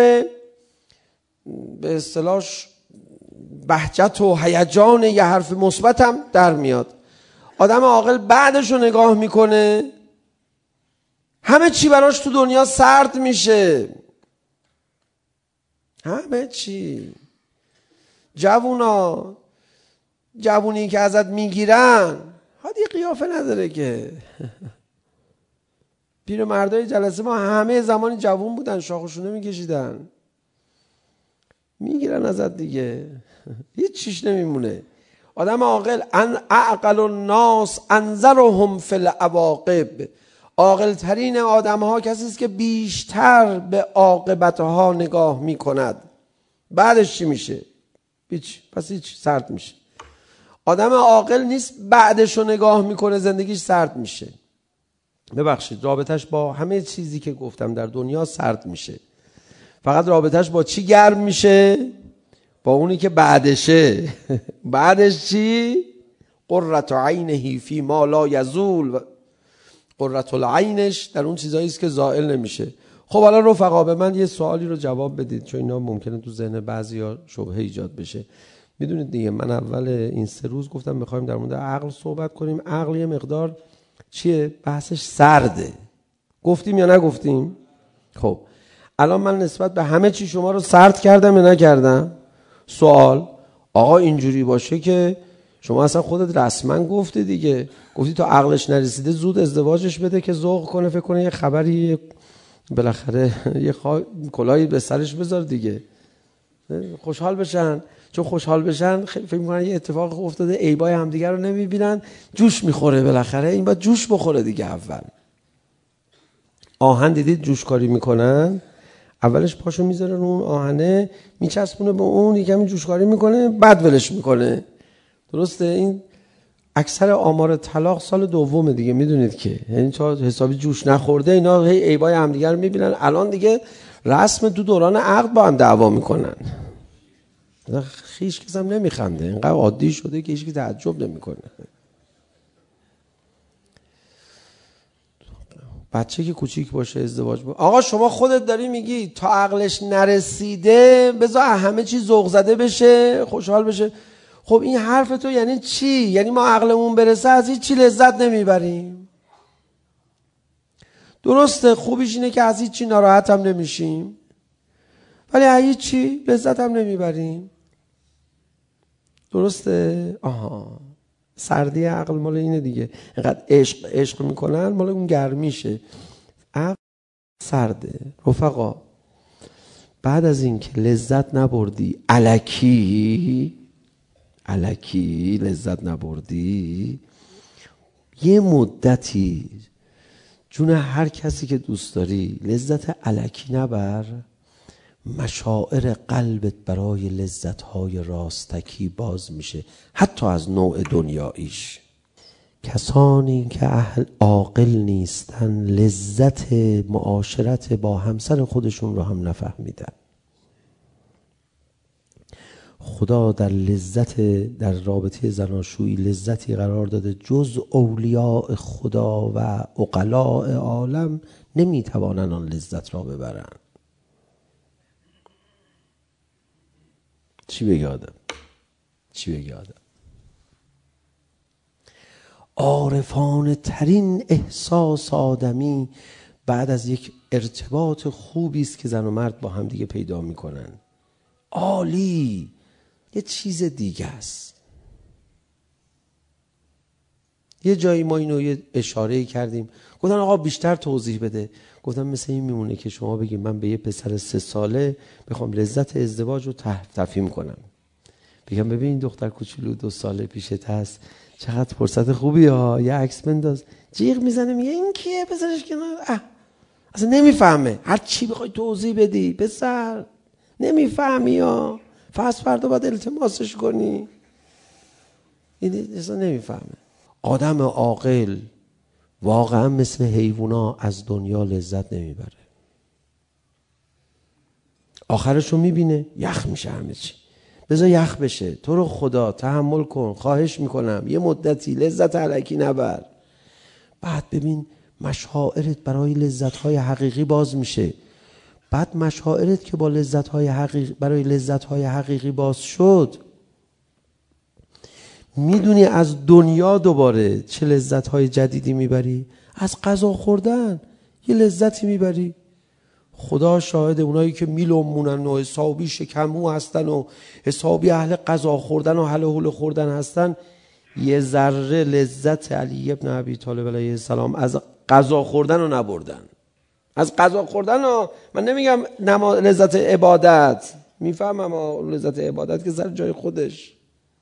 به اصطلاح بهجت و هیجان یه حرف مثبت هم در میاد. آدم عاقل بعدش رو نگاه میکنه، همه چی براش تو دنیا سرد میشه. همه چی. جوونا، جوونی که ازت میگیرن حادی قیافه نداره که. پیر مردای جلسه ما همه زمانی جوون بودن، شاخشونه میکشیدن، میگیرن ازت دیگه، هیچ چیش نمیمونه. آدم عاقل ان اعقل الناس انظرهم فی العواقب. عاقل ترین آدم ها کسی است که بیشتر به عاقبت ها نگاه میکند. بعدش چی میشه؟ هیچ، پس هیچ، سرد میشه. آدم عاقل نیست بعدش رو نگاه میکنه زندگیش سرد میشه. ببخشید، رابطش با همه چیزی که گفتم در دنیا سرد میشه. فقط رابطش با چی گرم میشه؟ با اونی که بعدشه. بعدش چی؟ قرة عینه فی ما لا یزول. قرة العینش در اون چیزایی است که زائل نمیشه. خب حالا رفقا، به من یه سوالی رو جواب بدید، چون اینا ممکنه تو ذهن بعضیا شبهه ایجاد بشه. میدونید دیگه، من اول این سه روز گفتم میخوایم در مورد عقل صحبت کنیم. عقل یه مقدار چیه؟ بحثش سرده. گفتیم یا نگفتیم؟ خب الان من نسبت به همه چی شما رو سرد کردم یا نکردم؟ سوال، آقا اینجوری باشه که شما اصلا خودت رسما گفتی دیگه، گفتی تا عقلش نرسیده زود ازدواجش بده که ذوق کنه، فکر کنه یه خبری بالاخره یه کلاهی به سرش بذار دیگه، خوشحال بشن. چون خوشحال بشن فکر می‌کنن یه اتفاق افتاده، عیبای همدیگه رو نمی‌بینن، جوش می‌خوره بالاخره. این باید جوش بخوره دیگه. اول آهن دیدید جوش کاری میکنن، اولش پاشو میذاره رو اون آهنه، میچسبونه به اون، یکمی جوشکاری میکنه، بعد ولش میکنه. درسته؟ این اکثر آمار طلاق سال دومه دیگه، میدونید که یعنی تا حسابی جوش نخورده اینا هی عیبای همدیگه رو میبینن. الان دیگه رسم تو دوران عقد با هم دعوا میکنن. هیچ کس هم نمیخنده، اینقدر عادی شده که هیچ کی تعجب نمیکنه. بچه که کوچیک باشه ازدواج با آقا، شما خودت داری میگی تا عقلش نرسیده بذار همه چی ذوق زده بشه، خوشحال بشه. خب این حرف تو یعنی چی؟ یعنی ما عقلمون برسه از هیچ چی لذت نمیبریم؟ درسته، خوبیش اینه که از هیچ چی ناراحت هم نمیشیم، ولی از هیچ چی لذت هم نمیبریم. درسته؟ آها، سردی عقل مال اینه دیگه. اینقدر عشق عشق میکنن، مال اون گرمیشه. عقل سرده. رفقا، بعد از این که لذت نبردی، الکی الکی لذت نبردی، یه مدتی جون هر کسی که دوست داری لذت الکی نبر، مشاعر قلبت برای لذت‌های راستکی باز میشه، حتی از نوع دنیاییش. کسانی که اهل عاقل نیستن لذت معاشرت با همسر خودشون رو هم نفهمیدن. خدا در لذت در رابطه زناشویی لذتی قرار داده جز اولیاء خدا و عقلاء عالم نمیتوانن آن لذت را ببرن. چی بگه آدم؟ چی بگه آدم؟ عارفانه ترین احساس آدمی بعد از یک ارتباط خوبی است که زن و مرد با هم دیگه پیدا میکنن. عالی، یه چیز دیگه است. یه جایی ما اینو یه اشاره‌ای کردیم، گفتن آقا بیشتر توضیح بده. گفتم مثل این میمونه که شما بگید من به یه پسر سه ساله بخوام لذت ازدواج رو تفهیم کنم، بگم ببین این دختر کوچولو دو ساله پیشت هست، چقدر فرصت خوبی ها، یه عکس بنداز. جیغ میزنه میگه این کیه، پسرش کنار، اه اصلا نمیفهمه. هر چی بخوای توضیح بدی پسر نمیفهمی ها، فرض فردا باید التماسش کنی، این اصلا نمیفهمه. آدم عاقل واقعا مثل حیوونا از دنیا لذت نمیبره. آخرشو میبینه یخ میشه همه چی. بذار یخ بشه، تو رو خدا تحمل کن، خواهش میکنم یه مدتی لذت الکی نبر. بعد ببین مشاعرت برای لذت‌های حقیقی باز میشه. بعد مشاعرت که با لذت‌های حقیقی برای لذت‌های حقیقی باز شد، میدونی از دنیا دوباره چه لذت‌های جدیدی میبری؟ از غذا خوردن یه لذتی میبری. خدا شاهد، اونایی که میلومونن و حسابی شکمو هستن و حسابی اهل غذا خوردن و اهل حول خوردن هستن، یه ذره لذت علی ابن ابی طالب علیه السلام از غذا خوردن رو نبردن. از غذا خوردن رو من نمیگم نما لذت عبادت، میفهمم لذت عبادت که سر جای خودش،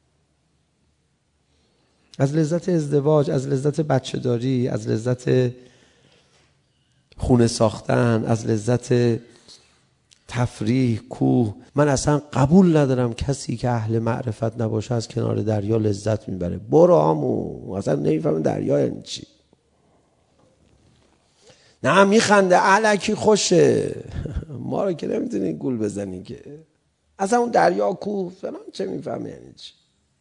از لذت ازدواج، از لذت بچه داری، از لذت خونه ساختن، از لذت تفریح، کوه. من اصلا قبول ندارم کسی که اهل معرفت نباشه از کنار دریا لذت میبره. برو آمو، اصلا نمیفهمه دریا یعنی چی. نه میخنده الکی خوشه. ما رو که نمیتونی گول بزنی که اصلا اون دریا کوه فلان چه میفهمه یعنی چی.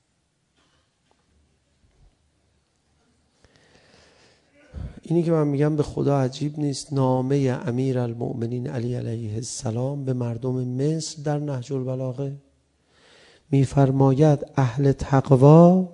اینی که من میگم به خدا عجیب نیست نامه امیر المؤمنین علی علیه السلام به مردم مصر در نهج البلاغه میفرماید اهل تقوا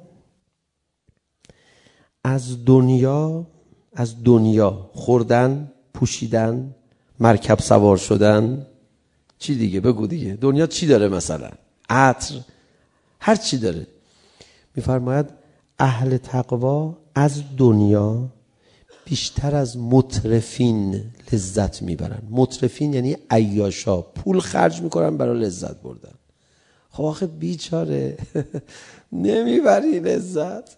از دنیا، از دنیا خوردن، پوشیدن، مرکب سوار شدن، چی دیگه بگو دیگه، دنیا چی داره؟ مثلا عطر، هر چی داره. میفرماید اهل تقوا از دنیا بیشتر از مترفین لذت میبرن. مترفین یعنی عیاشا، پول خرج میکنن برای لذت بردن. خب آخه بیچاره نمیبری لذت.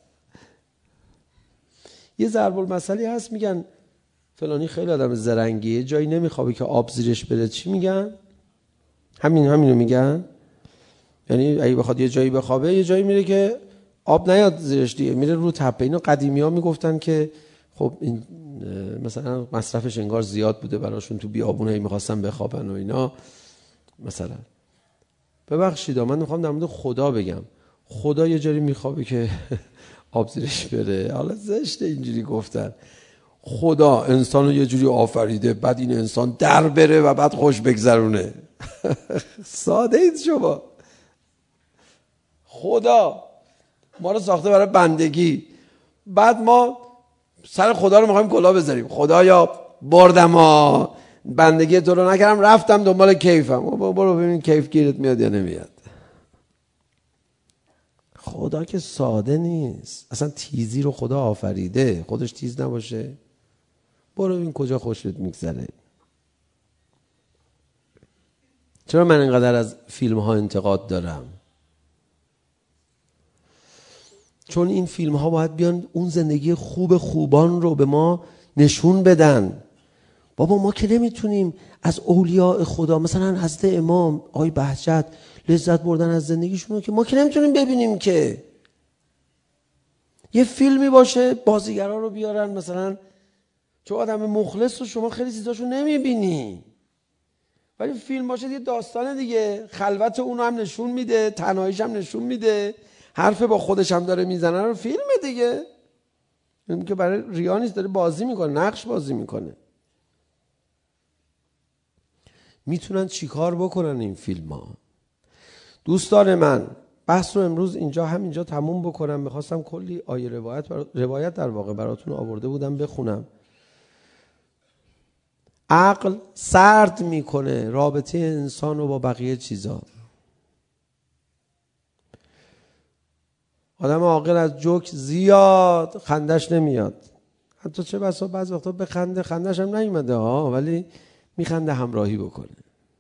یه ضرب المثلی هست میگن فلانی خیلی آدم زرنگیه، جایی نمیخوابه که آب زیرش بره، چی میگن؟ همین همینو میگن. یعنی اگه بخواد یه جایی بخوابه، یه جایی میره که آب نیاد زیرش دیگه، میره رو تپه. اینو قدیمی ها میگفتن که خب این مثلا مصرفش انگار زیاد بوده براشون، تو بیابونه میخواستن بخوابن و اینا. مثلا ببخشید من میخوام در مورد خدا بگم، خدا یه جایی میخوابه که آب زیرش بره. حالا زشته اینجوری گفتن. خدا انسان رو یه جوری آفریده بعد این انسان در بره و بعد خوش بگذرونه. ساده اید شما. خدا ما رو ساخته برای بندگی، بعد ما سر خدا رو میخوایم کلاه بذاریم. خدایا بردم ها، بندگی تو رو نکردم، رفتم دنبال کیفم. برو ببین کیف گیرت میاد یا نمیاد. خدا که ساده نیست. اصلا تیزی رو خدا آفریده، خودش تیز نباشه؟ برو ببین کجا خوشت میگذره. چرا من اینقدر از فیلم ها انتقاد دارم؟ چون این فیلم ها باید بیان اون زندگی خوب خوبان رو به ما نشون بدن. بابا ما که نمیتونیم از اولیاء خدا، مثلا حضرت امام آقای بهجت، لذت بردن از زندگیشون رو که ما که نمیتونیم ببینیم. که یه فیلمی باشه بازیگرا رو بیارن، مثلا چون آدم مخلص رو شما خیلی چیزاشو نمیبینی، ولی فیلم باشه یه داستان دیگه، خلوت اونو هم نشون میده، تنهاییش هم نشون میده، حرف با خودش هم داره میزنه، رو فیلم دیگه. این که برای ریا نیست، داره بازی میکنه، نقش بازی میکنه. میتونن چیکار بکنن این فیلم ها؟ دوستان من بحث رو امروز اینجا همینجا تموم بکنم. میخواستم کلی آیه روایت برا... روایت در واقع براتون آورده بودم بخونم. عقل سرد میکنه رابطه انسان رو با بقیه چیزا. آدم عاقل از جوک زیاد خندش نمیاد، حتی چه بسا بعضی وقتا به خنده خندش هم نیومده ها، ولی میخنده همراهی بکنه.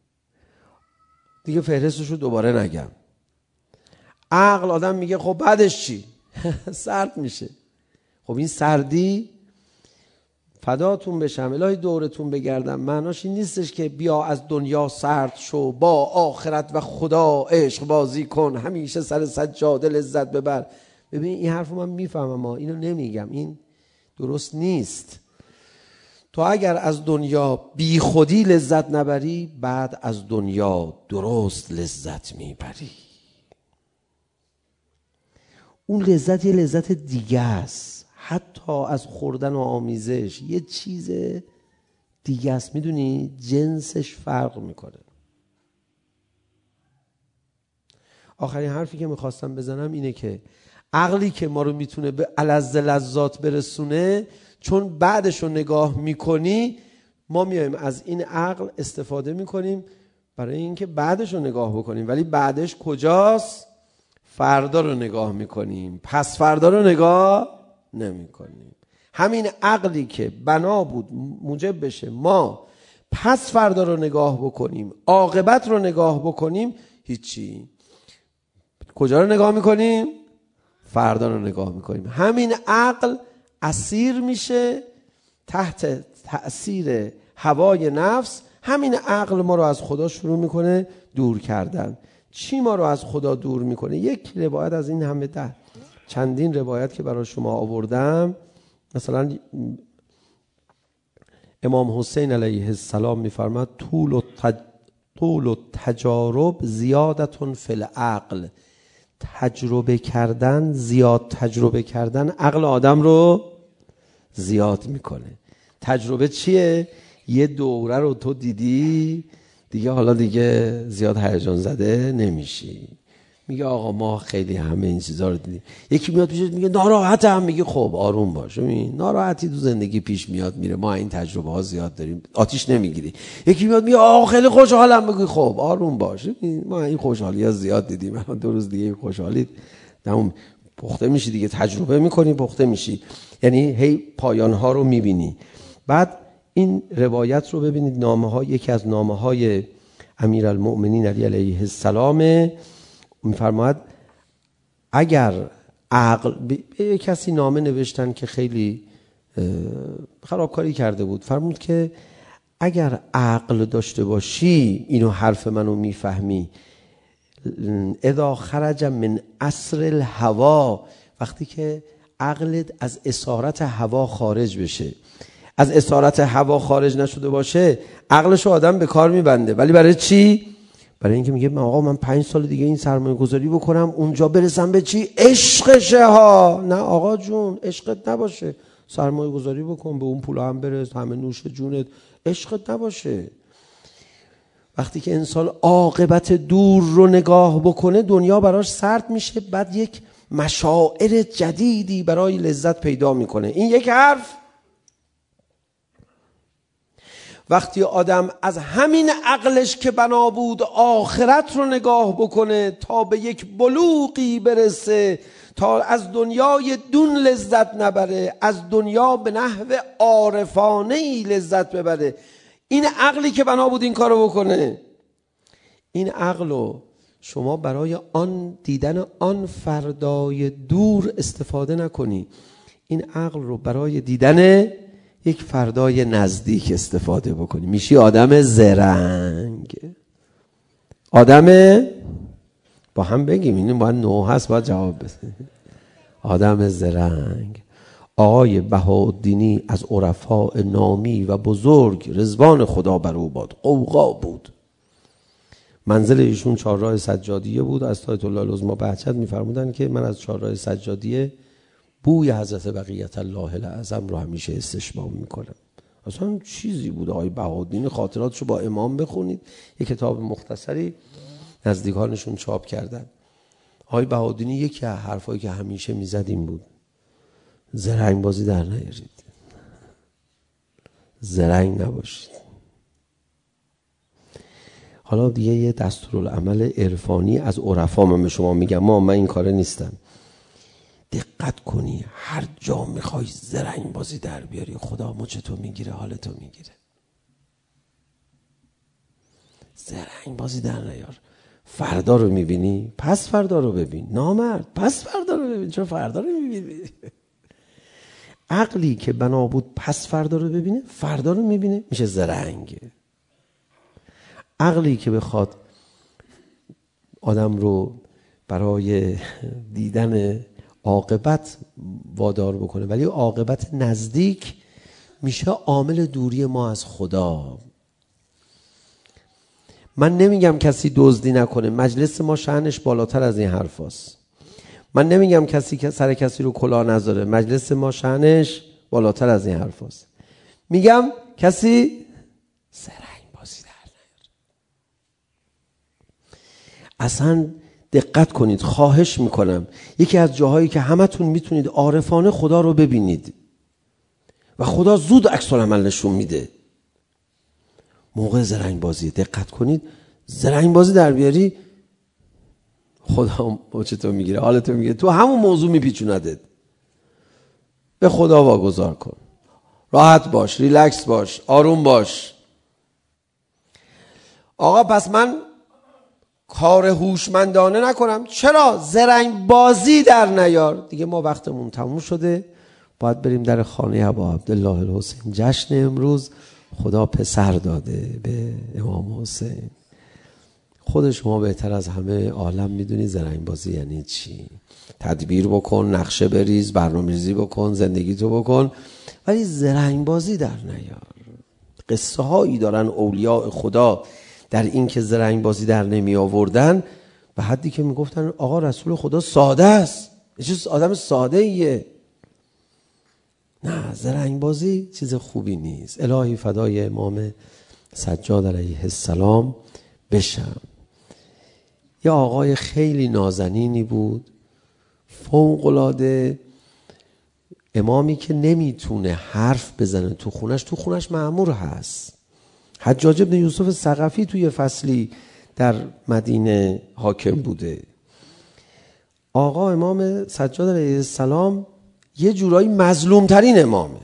دیگه فهرستش رو دوباره نگم. عقل آدم میگه خب بعدش چی؟ سرد میشه. خب این سردی فداتون بشم الهی دورتون بگردم، معناش این نیستش که بیا از دنیا سرد شو، با آخرت و خدا عشق بازی کن، همیشه سر سجاده لذت ببر. ببین این حرفو من میفهمم اما اینو نمیگم، این درست نیست. تو اگر از دنیا بی خودی لذت نبری، بعد از دنیا درست لذت میبری. اون لذت یه لذت دیگه است، حتی از خوردن و آمیزش یه چیز دیگه است. میدونی جنسش فرق میکنه. آخرین حرفی که میخواستم بزنم اینه که عقلی که ما رو میتونه به الذ لذات برسونه، چون بعدش رو نگاه میکنی، ما میایم از این عقل استفاده میکنیم برای اینکه بعدش رو نگاه بکنیم، ولی بعدش کجاست؟ فردا رو نگاه میکنیم، پس فردا رو نگاه نمیکنیم. همین عقلی که بنا بود موجب بشه ما پس فردا رو نگاه بکنیم، عاقبت رو نگاه بکنیم، هیچی. کجا رو نگاه میکنیم؟ فردا رو نگاه میکنیم. همین عقل اسیر میشه تحت تأثیر هوای نفس. همین عقل ما رو از خدا شروع میکنه دور کردن. چی ما رو از خدا دور میکنه؟ یک روایت از این همه ده چندین روایت که برای شما آوردم، مثلا امام حسین علیه السلام میفرماد طول و تج... طول و تجارب زیادتون فی العقل. تجربه کردن، زیاد تجربه کردن عقل آدم رو زیاد میکنه. تجربه چیه؟ یه دوره رو تو دیدی دیگه، حالا دیگه زیاد هیجان زده نمیشی. میگه آقا ما خیلی همه این چیزا رو دیدیم. یکی میاد پیشت میگه ناراحتم، میگه خب آروم باش، ببین ناراحتی تو زندگی پیش میاد میره، ما این تجربه ها زیاد داریم، آتیش نمیگیری. یکی میاد میگه آقا خیلی خوشحالم، میگه خب آروم باش، ما این خوشحالی ها زیاد دیدیم، دو روز دیگه خوشحالی تموم پخته میشی دیگه، تجربه میکنی پخته میشی، یعنی هی پایان ها رو میبینی. بعد این روایت رو ببینید، نامه ها، یکی از نامه های امیرالمؤمنین علی علیه السلام میفرماید اگر عقل، به کسی نامه نوشتن که خیلی خرابکاری کرده بود، فرمود که اگر عقل داشته باشی اینو حرف منو میفهمی، اذا خرج من اسر الهوا، وقتی که عقلت از اسارت هوا خارج بشه، از اسارت هوا خارج نشده باشه، عقلشو آدم به کار میبنده. ولی برای چی؟ برای اینکه میگه من آقا من پنج سال دیگه این سرمایه گذاری بکنم، اونجا برسم به چی؟ عشقشه ها. نه آقا جون، عشقت نباشه، سرمایه گذاری بکن، به اون پول هم برس، همه نوش جونت، عشقت نباشه. وقتی که انسان عاقبت دور رو نگاه بکنه، دنیا براش سرد میشه، بعد یک مشاعر جدیدی برای لذت پیدا میکنه. این یک حرف. وقتی آدم از همین عقلش که بنا بود آخرت رو نگاه بکنه تا به یک بلوغی برسه، تا از دنیای دون لذت نبره، از دنیا به نحو عارفانه‌ای لذت ببره، این عقلی که بنا بود این کارو بکنه، این عقل رو شما برای آن دیدن آن فردای دور استفاده نکنی، این عقل رو برای دیدن یک فردای نزدیک استفاده بکنی، میشی آدم زرنگ. آدم با هم بگیم، این باید نو هست، باید جواب بده. آدم زرنگ. آقای بهاءالدینی از عرفاء نامی و بزرگ، رضوان خدا بر او باد، قوقا بود. منزل ایشون چهارراه سجادیه بود. از طایت الله العظمی بهجت میفرمودن که من از چهارراه سجادیه بوی حضرت بقیت الله الاعظم رو همیشه استشمام میکنم. اصلا چیزی بود. آقای بهاءالدین خاطراتشو با امام بخونید، یک کتاب مختصری نزدیکانشون چاپ کردن. آقای بهاءالدین یکی از حرفایی که همیشه میزد این بود: زرنگ بازی در نیارید، زرنگ نباشید. حالا دیگه یه دستورالعمل عرفانی از عرفا من به شما میگم، ما من این کاره نیستم. دقت کنی هر جا میخوای زرنگ بازی در بیاری خدا مچتو میگیره، حالتو میگیره. زرنگ بازی در نیار. فردا رو میبینی، پس فردا رو ببین. نامرد، پس فردا رو ببین. چرا فردا رو میبینی؟ عقلی که بنا بود پس فردا رو ببینه، فردا رو میبینه، میشه زرنگ. عقلی که بخواد آدم رو برای دیدن عاقبت وادار بکنه ولی عاقبت نزدیک، میشه عامل دوری ما از خدا. من نمیگم کسی دزدی نکنه، مجلس ما شأنش بالاتر از این حرف هست. من نمیگم کسی که سر کسی رو کلاه نذاره، مجلس ما شأنش بالاتر از این حرف هست. میگم کسی زرنگ بازی در نیاره. اصلا دقت کنید، خواهش میکنم یکی از جاهایی که همتون میتونید عارفانه خدا رو ببینید و خدا زود عکس العمل نشون میده، موقع زرنگ بازی. دقت کنید، زرنگ بازی در بیاری خدا چطور میگیره، حالتو میگیره، تو همون موضوع میپیچوندت. به خدا واگذار کن، راحت باش، ریلکس باش، آروم باش. آقا پس من کار هوشمندانه نکنم؟ چرا؟ زرنگ بازی در نیار. دیگه ما وقتمون تموم شده، باید بریم در خانه ابا عبدالله الحسین. جشن امروز خدا پسر داده به امام حسین. خود شما بهتر از همه عالم میدونی زرنگ بازی یعنی چی. تدبیر بکن، نقشه بریز، برنامه‌ریزی بکن، زندگی تو بکن، ولی زرنگ بازی در نیار. قصه هایی دارن اولیاء خدا در این که زرنگ بازی در نمی آوردن، به حدی که میگفتن آقا رسول خدا ساده است، چیز آدم ساده ایه. نه، زرنگ بازی چیز خوبی نیست. الهی فدای امام سجاد علیه السلام بشم. یه آقای خیلی نازنینی بود، فوق‌العاده، امامی که نمیتونه حرف بزنه تو خونش. تو خونش مأمور هست. حجاج ابن یوسف ثقفی توی فصلی در مدینه حاکم بوده. آقا امام سجاد علیه السلام یه جورایی مظلوم ترین امامه.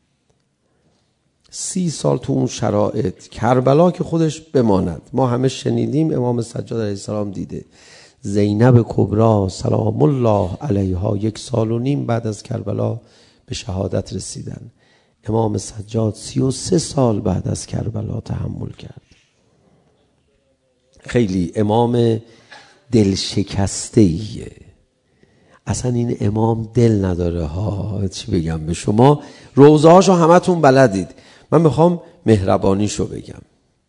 سی سال تو اون شرایط، کربلا که خودش بماند. ما همه شنیدیم، امام سجاد علیه السلام دیده. زینب کبرا سلام الله علیها یک سال و نیم بعد از کربلا به شهادت رسیدن. امام سجاد سی و سه سال بعد از کربلا تحمل کرد. خیلی امام دل شکسته ایه. اصلا این امام دل نداره ها. چی بگم به شما، روزه هاشو همتون بلدید، من میخوام مهربانیشو بگم.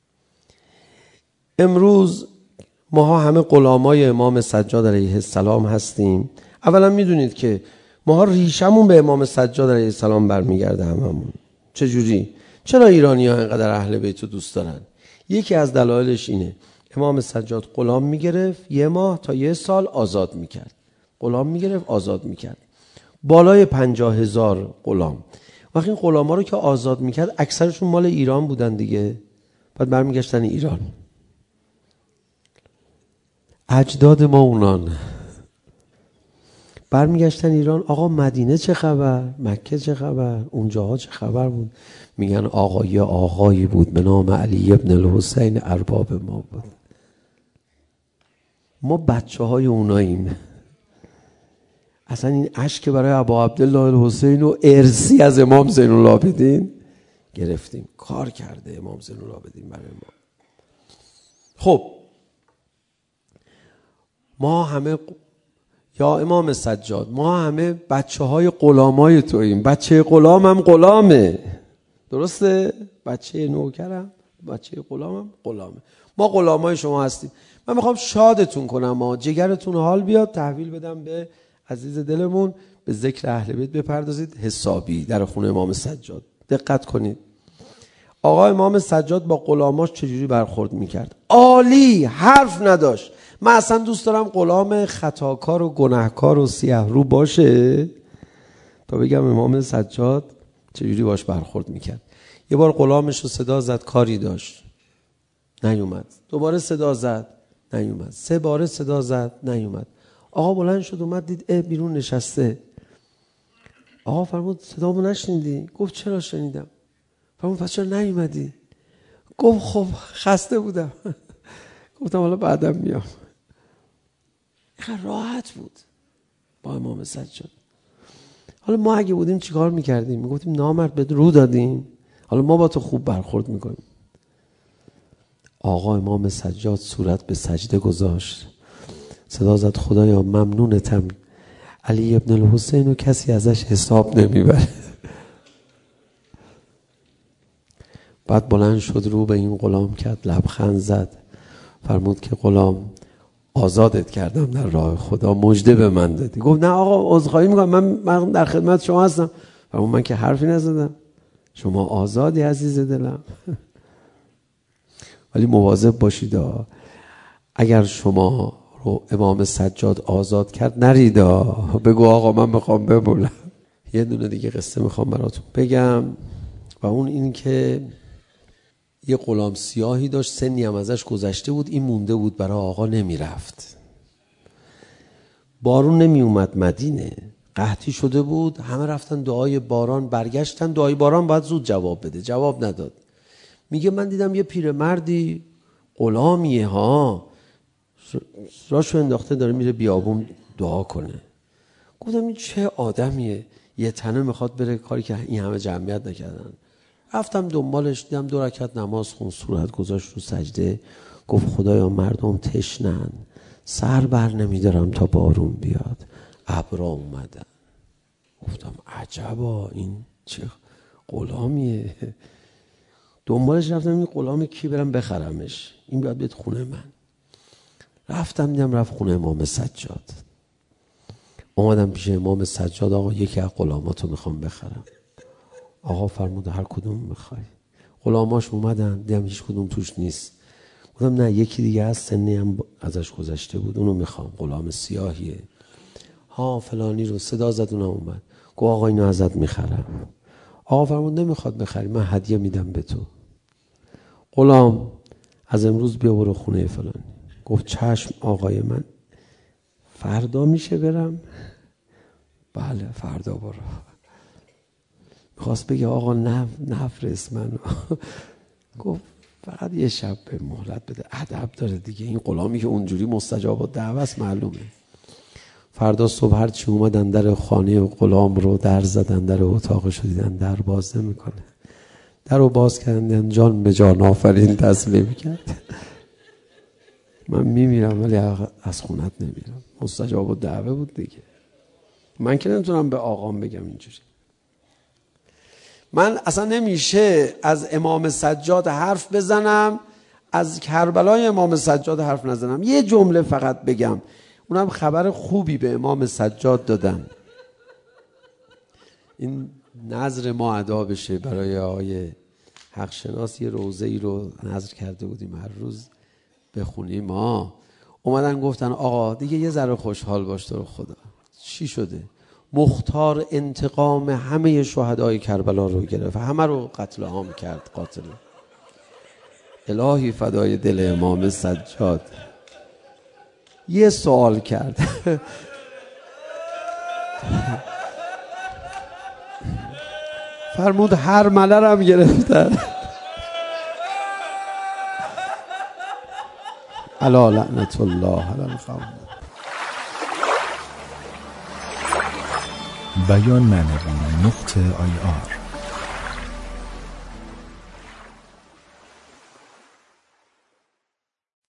امروز ماها همه غلامای امام سجاد علیه السلام هستیم. اولا میدونید که ماها ریشمون به امام سجاد علیه السلام برمیگرده هممون. چجوری؟ چرا ایرانی ها اینقدر اهل بیت رو دوست دارن؟ یکی از دلایلش اینه، امام سجاد غلام میگرفت، یه ماه تا یه سال آزاد میکرد. غلام میگرفت، آزاد میکرد. بالای پنجاه هزار غلام. وقتی این غلام ها رو که آزاد میکرد اکثرشون مال ایران بودن دیگه، بعد برمیگشتن ایران. اجداد ما اونان برمیگشتن ایران. آقا مدینه چه خبر؟ مکه چه خبر؟ اونجاها چه خبر بود؟ میگن آقا یه آقایی بود به نام علی ابن الحسین ارباب ما بود. ما بچه های اوناییم. اصلا این اشک برای ابا عبدالله الحسین و ارثی از امام زین العابدین گرفتیم. کار کرده امام زین العابدین برای ما. خب ما همه یا امام سجاد، ما همه بچه های غلامای توییم. بچه غلام هم غلامه، درسته؟ بچه نوکرم بچه غلامم غلامه. ما غلامای شما هستیم. من میخوام شادتون کنم، ما جگرتون حال بیاد، تحویل بدم به عزیز دلمون، به ذکر اهل بیت بپردازید حسابی در خونه امام سجاد. دقت کنید آقا امام سجاد با غلاماش چجوری برخورد میکرد. عالی، حرف نداشت. من اصلا دوست دارم غلام خطاکار و گناهکار و سیاه رو باشه تا بگم امام سجاد چجوری باش برخورد میکرد. یه بار غلامش رو صدا زد، کاری داشت، نیومد. دوباره صدا زد، نیومد. سه باره صدا زد، نیومد. آقا بلند شد اومد، دید اه بیرون نشسته. آقا فرمود صدامو نشنیدی؟ گفت چرا شنیدم. فرمود پس چرا نیومدی؟ گفت خب خسته بودم. گفتم حالا بعدم میام. خیلی راحت بود با امام سجاد. حالا ما اگه بودیم چیکار میکردیم؟ میگفتیم نامرد به رو دادیم، حالا ما با تو خوب برخورد میکنیم. آقا امام سجاد صورت به سجده گذاشت، صدا زد خدایا ممنونتم، علی ابن الحسین و کسی ازش حساب نمیبره. بعد بلند شد رو به این غلام کرد، لبخند زد، فرمود که غلام آزادت کردم در راه خدا، مژده به من دادی. گفت نه آقا عذرخواهی میکنم، من, من در خدمت شما هستم. فرمود من که حرفی نزدم، شما آزادی عزیز دلم. ولی مواظب باشید اگر شما رو امام سجاد آزاد کرد نریدا، بگو آقا من میخوام بمونم. یه دونه دیگه قصه میخوام براتون بگم و اون این که یه غلام سیاهی داشت، سنی هم ازش گذشته بود، این مونده بود برای آقا نمیرفت. بارون نمی اومد مدینه، قحطی شده بود، همه رفتن دعای باران، برگشتن دعای باران باید زود جواب بده، جواب نداد. میگه من دیدم یه پیرمردی غلامیه ها راشو انداخته داره میره بیابون دعا کنه. گفتم این چه آدمیه، یه تنه میخواد بره کاری که این همه جمعیت نکردن. رفتم دنبالش، دیدم دو رکعت نماز خون، صورت گذاشت رو سجده، گفت خدایا مردم تشنن، سر بر نمیدارم تا بارون بیاد، ابرا اومدن. گفتم عجبا این چه غلامیه. دنبالش رفتم این غلام کی برم بخرمش، این باید بیاد خونه من. رفتم دیدم رفت خونه امام سجاد. اومدم پیش امام سجاد، آقا یکی از غلاماتو میخوام بخرم. آقا فرمود هر کدوم میخوای. غلاماش اومدن، دیدم هیچ کدوم توش نیست. گفتم نه یکی دیگه از سنی هم ازش گذشته بود، اونو میخوام، غلام سیاهیه. ها فلانی رو صدا زد، اونم اومد. گفت آقا اینو ازت میخرم. آقا فرمود نمیخواد بخری، من هدیه میدم به تو. غلام از امروز بیا برو خونه فلانی. گفت چشم آقای من، فردا میشه برم؟ بله فردا برو. میخواست بگه آقا نف... نفرست منو. گفت فقط یه شب به مهلت بده، ادب داره دیگه، این غلامی که اونجوری مستجاب دعوت معلومه. فردا صبح هر چی اومدن در خانه غلام رو در زدن، در اتاقش رو دیدن در باز نمیکنه، در رو باز کردن، جان به جان آفرین تسلیم کرد. من میمیرم ولی از خونت نمیرم. مستجاب الدعوه بود دیگه. من که نمیتونم به آقام بگم اینجوری. من اصلا نمیشه از امام سجاد حرف بزنم، از کربلای امام سجاد حرف نزنم. یه جمله فقط بگم، اونم خبر خوبی به امام سجاد دادن. این نظر ما ادا بشه برای آقای حق شناس، یه روزه ای رو نظر کرده بودیم هر روز بخونیم. ما اومدن گفتن آقا دیگه یه ذره خوشحال باش تو رو خدا. چی شده؟ مختار انتقام همه شهدای کربلا رو گرفت، همه رو قتل عام کرد. قاتل الهی فدای دل امام سجاد. یه سوال کرد. فرمود هر ملرم گرفتن. الا لعنت الله علی القوم.
بیان معنوی نقطه آی آر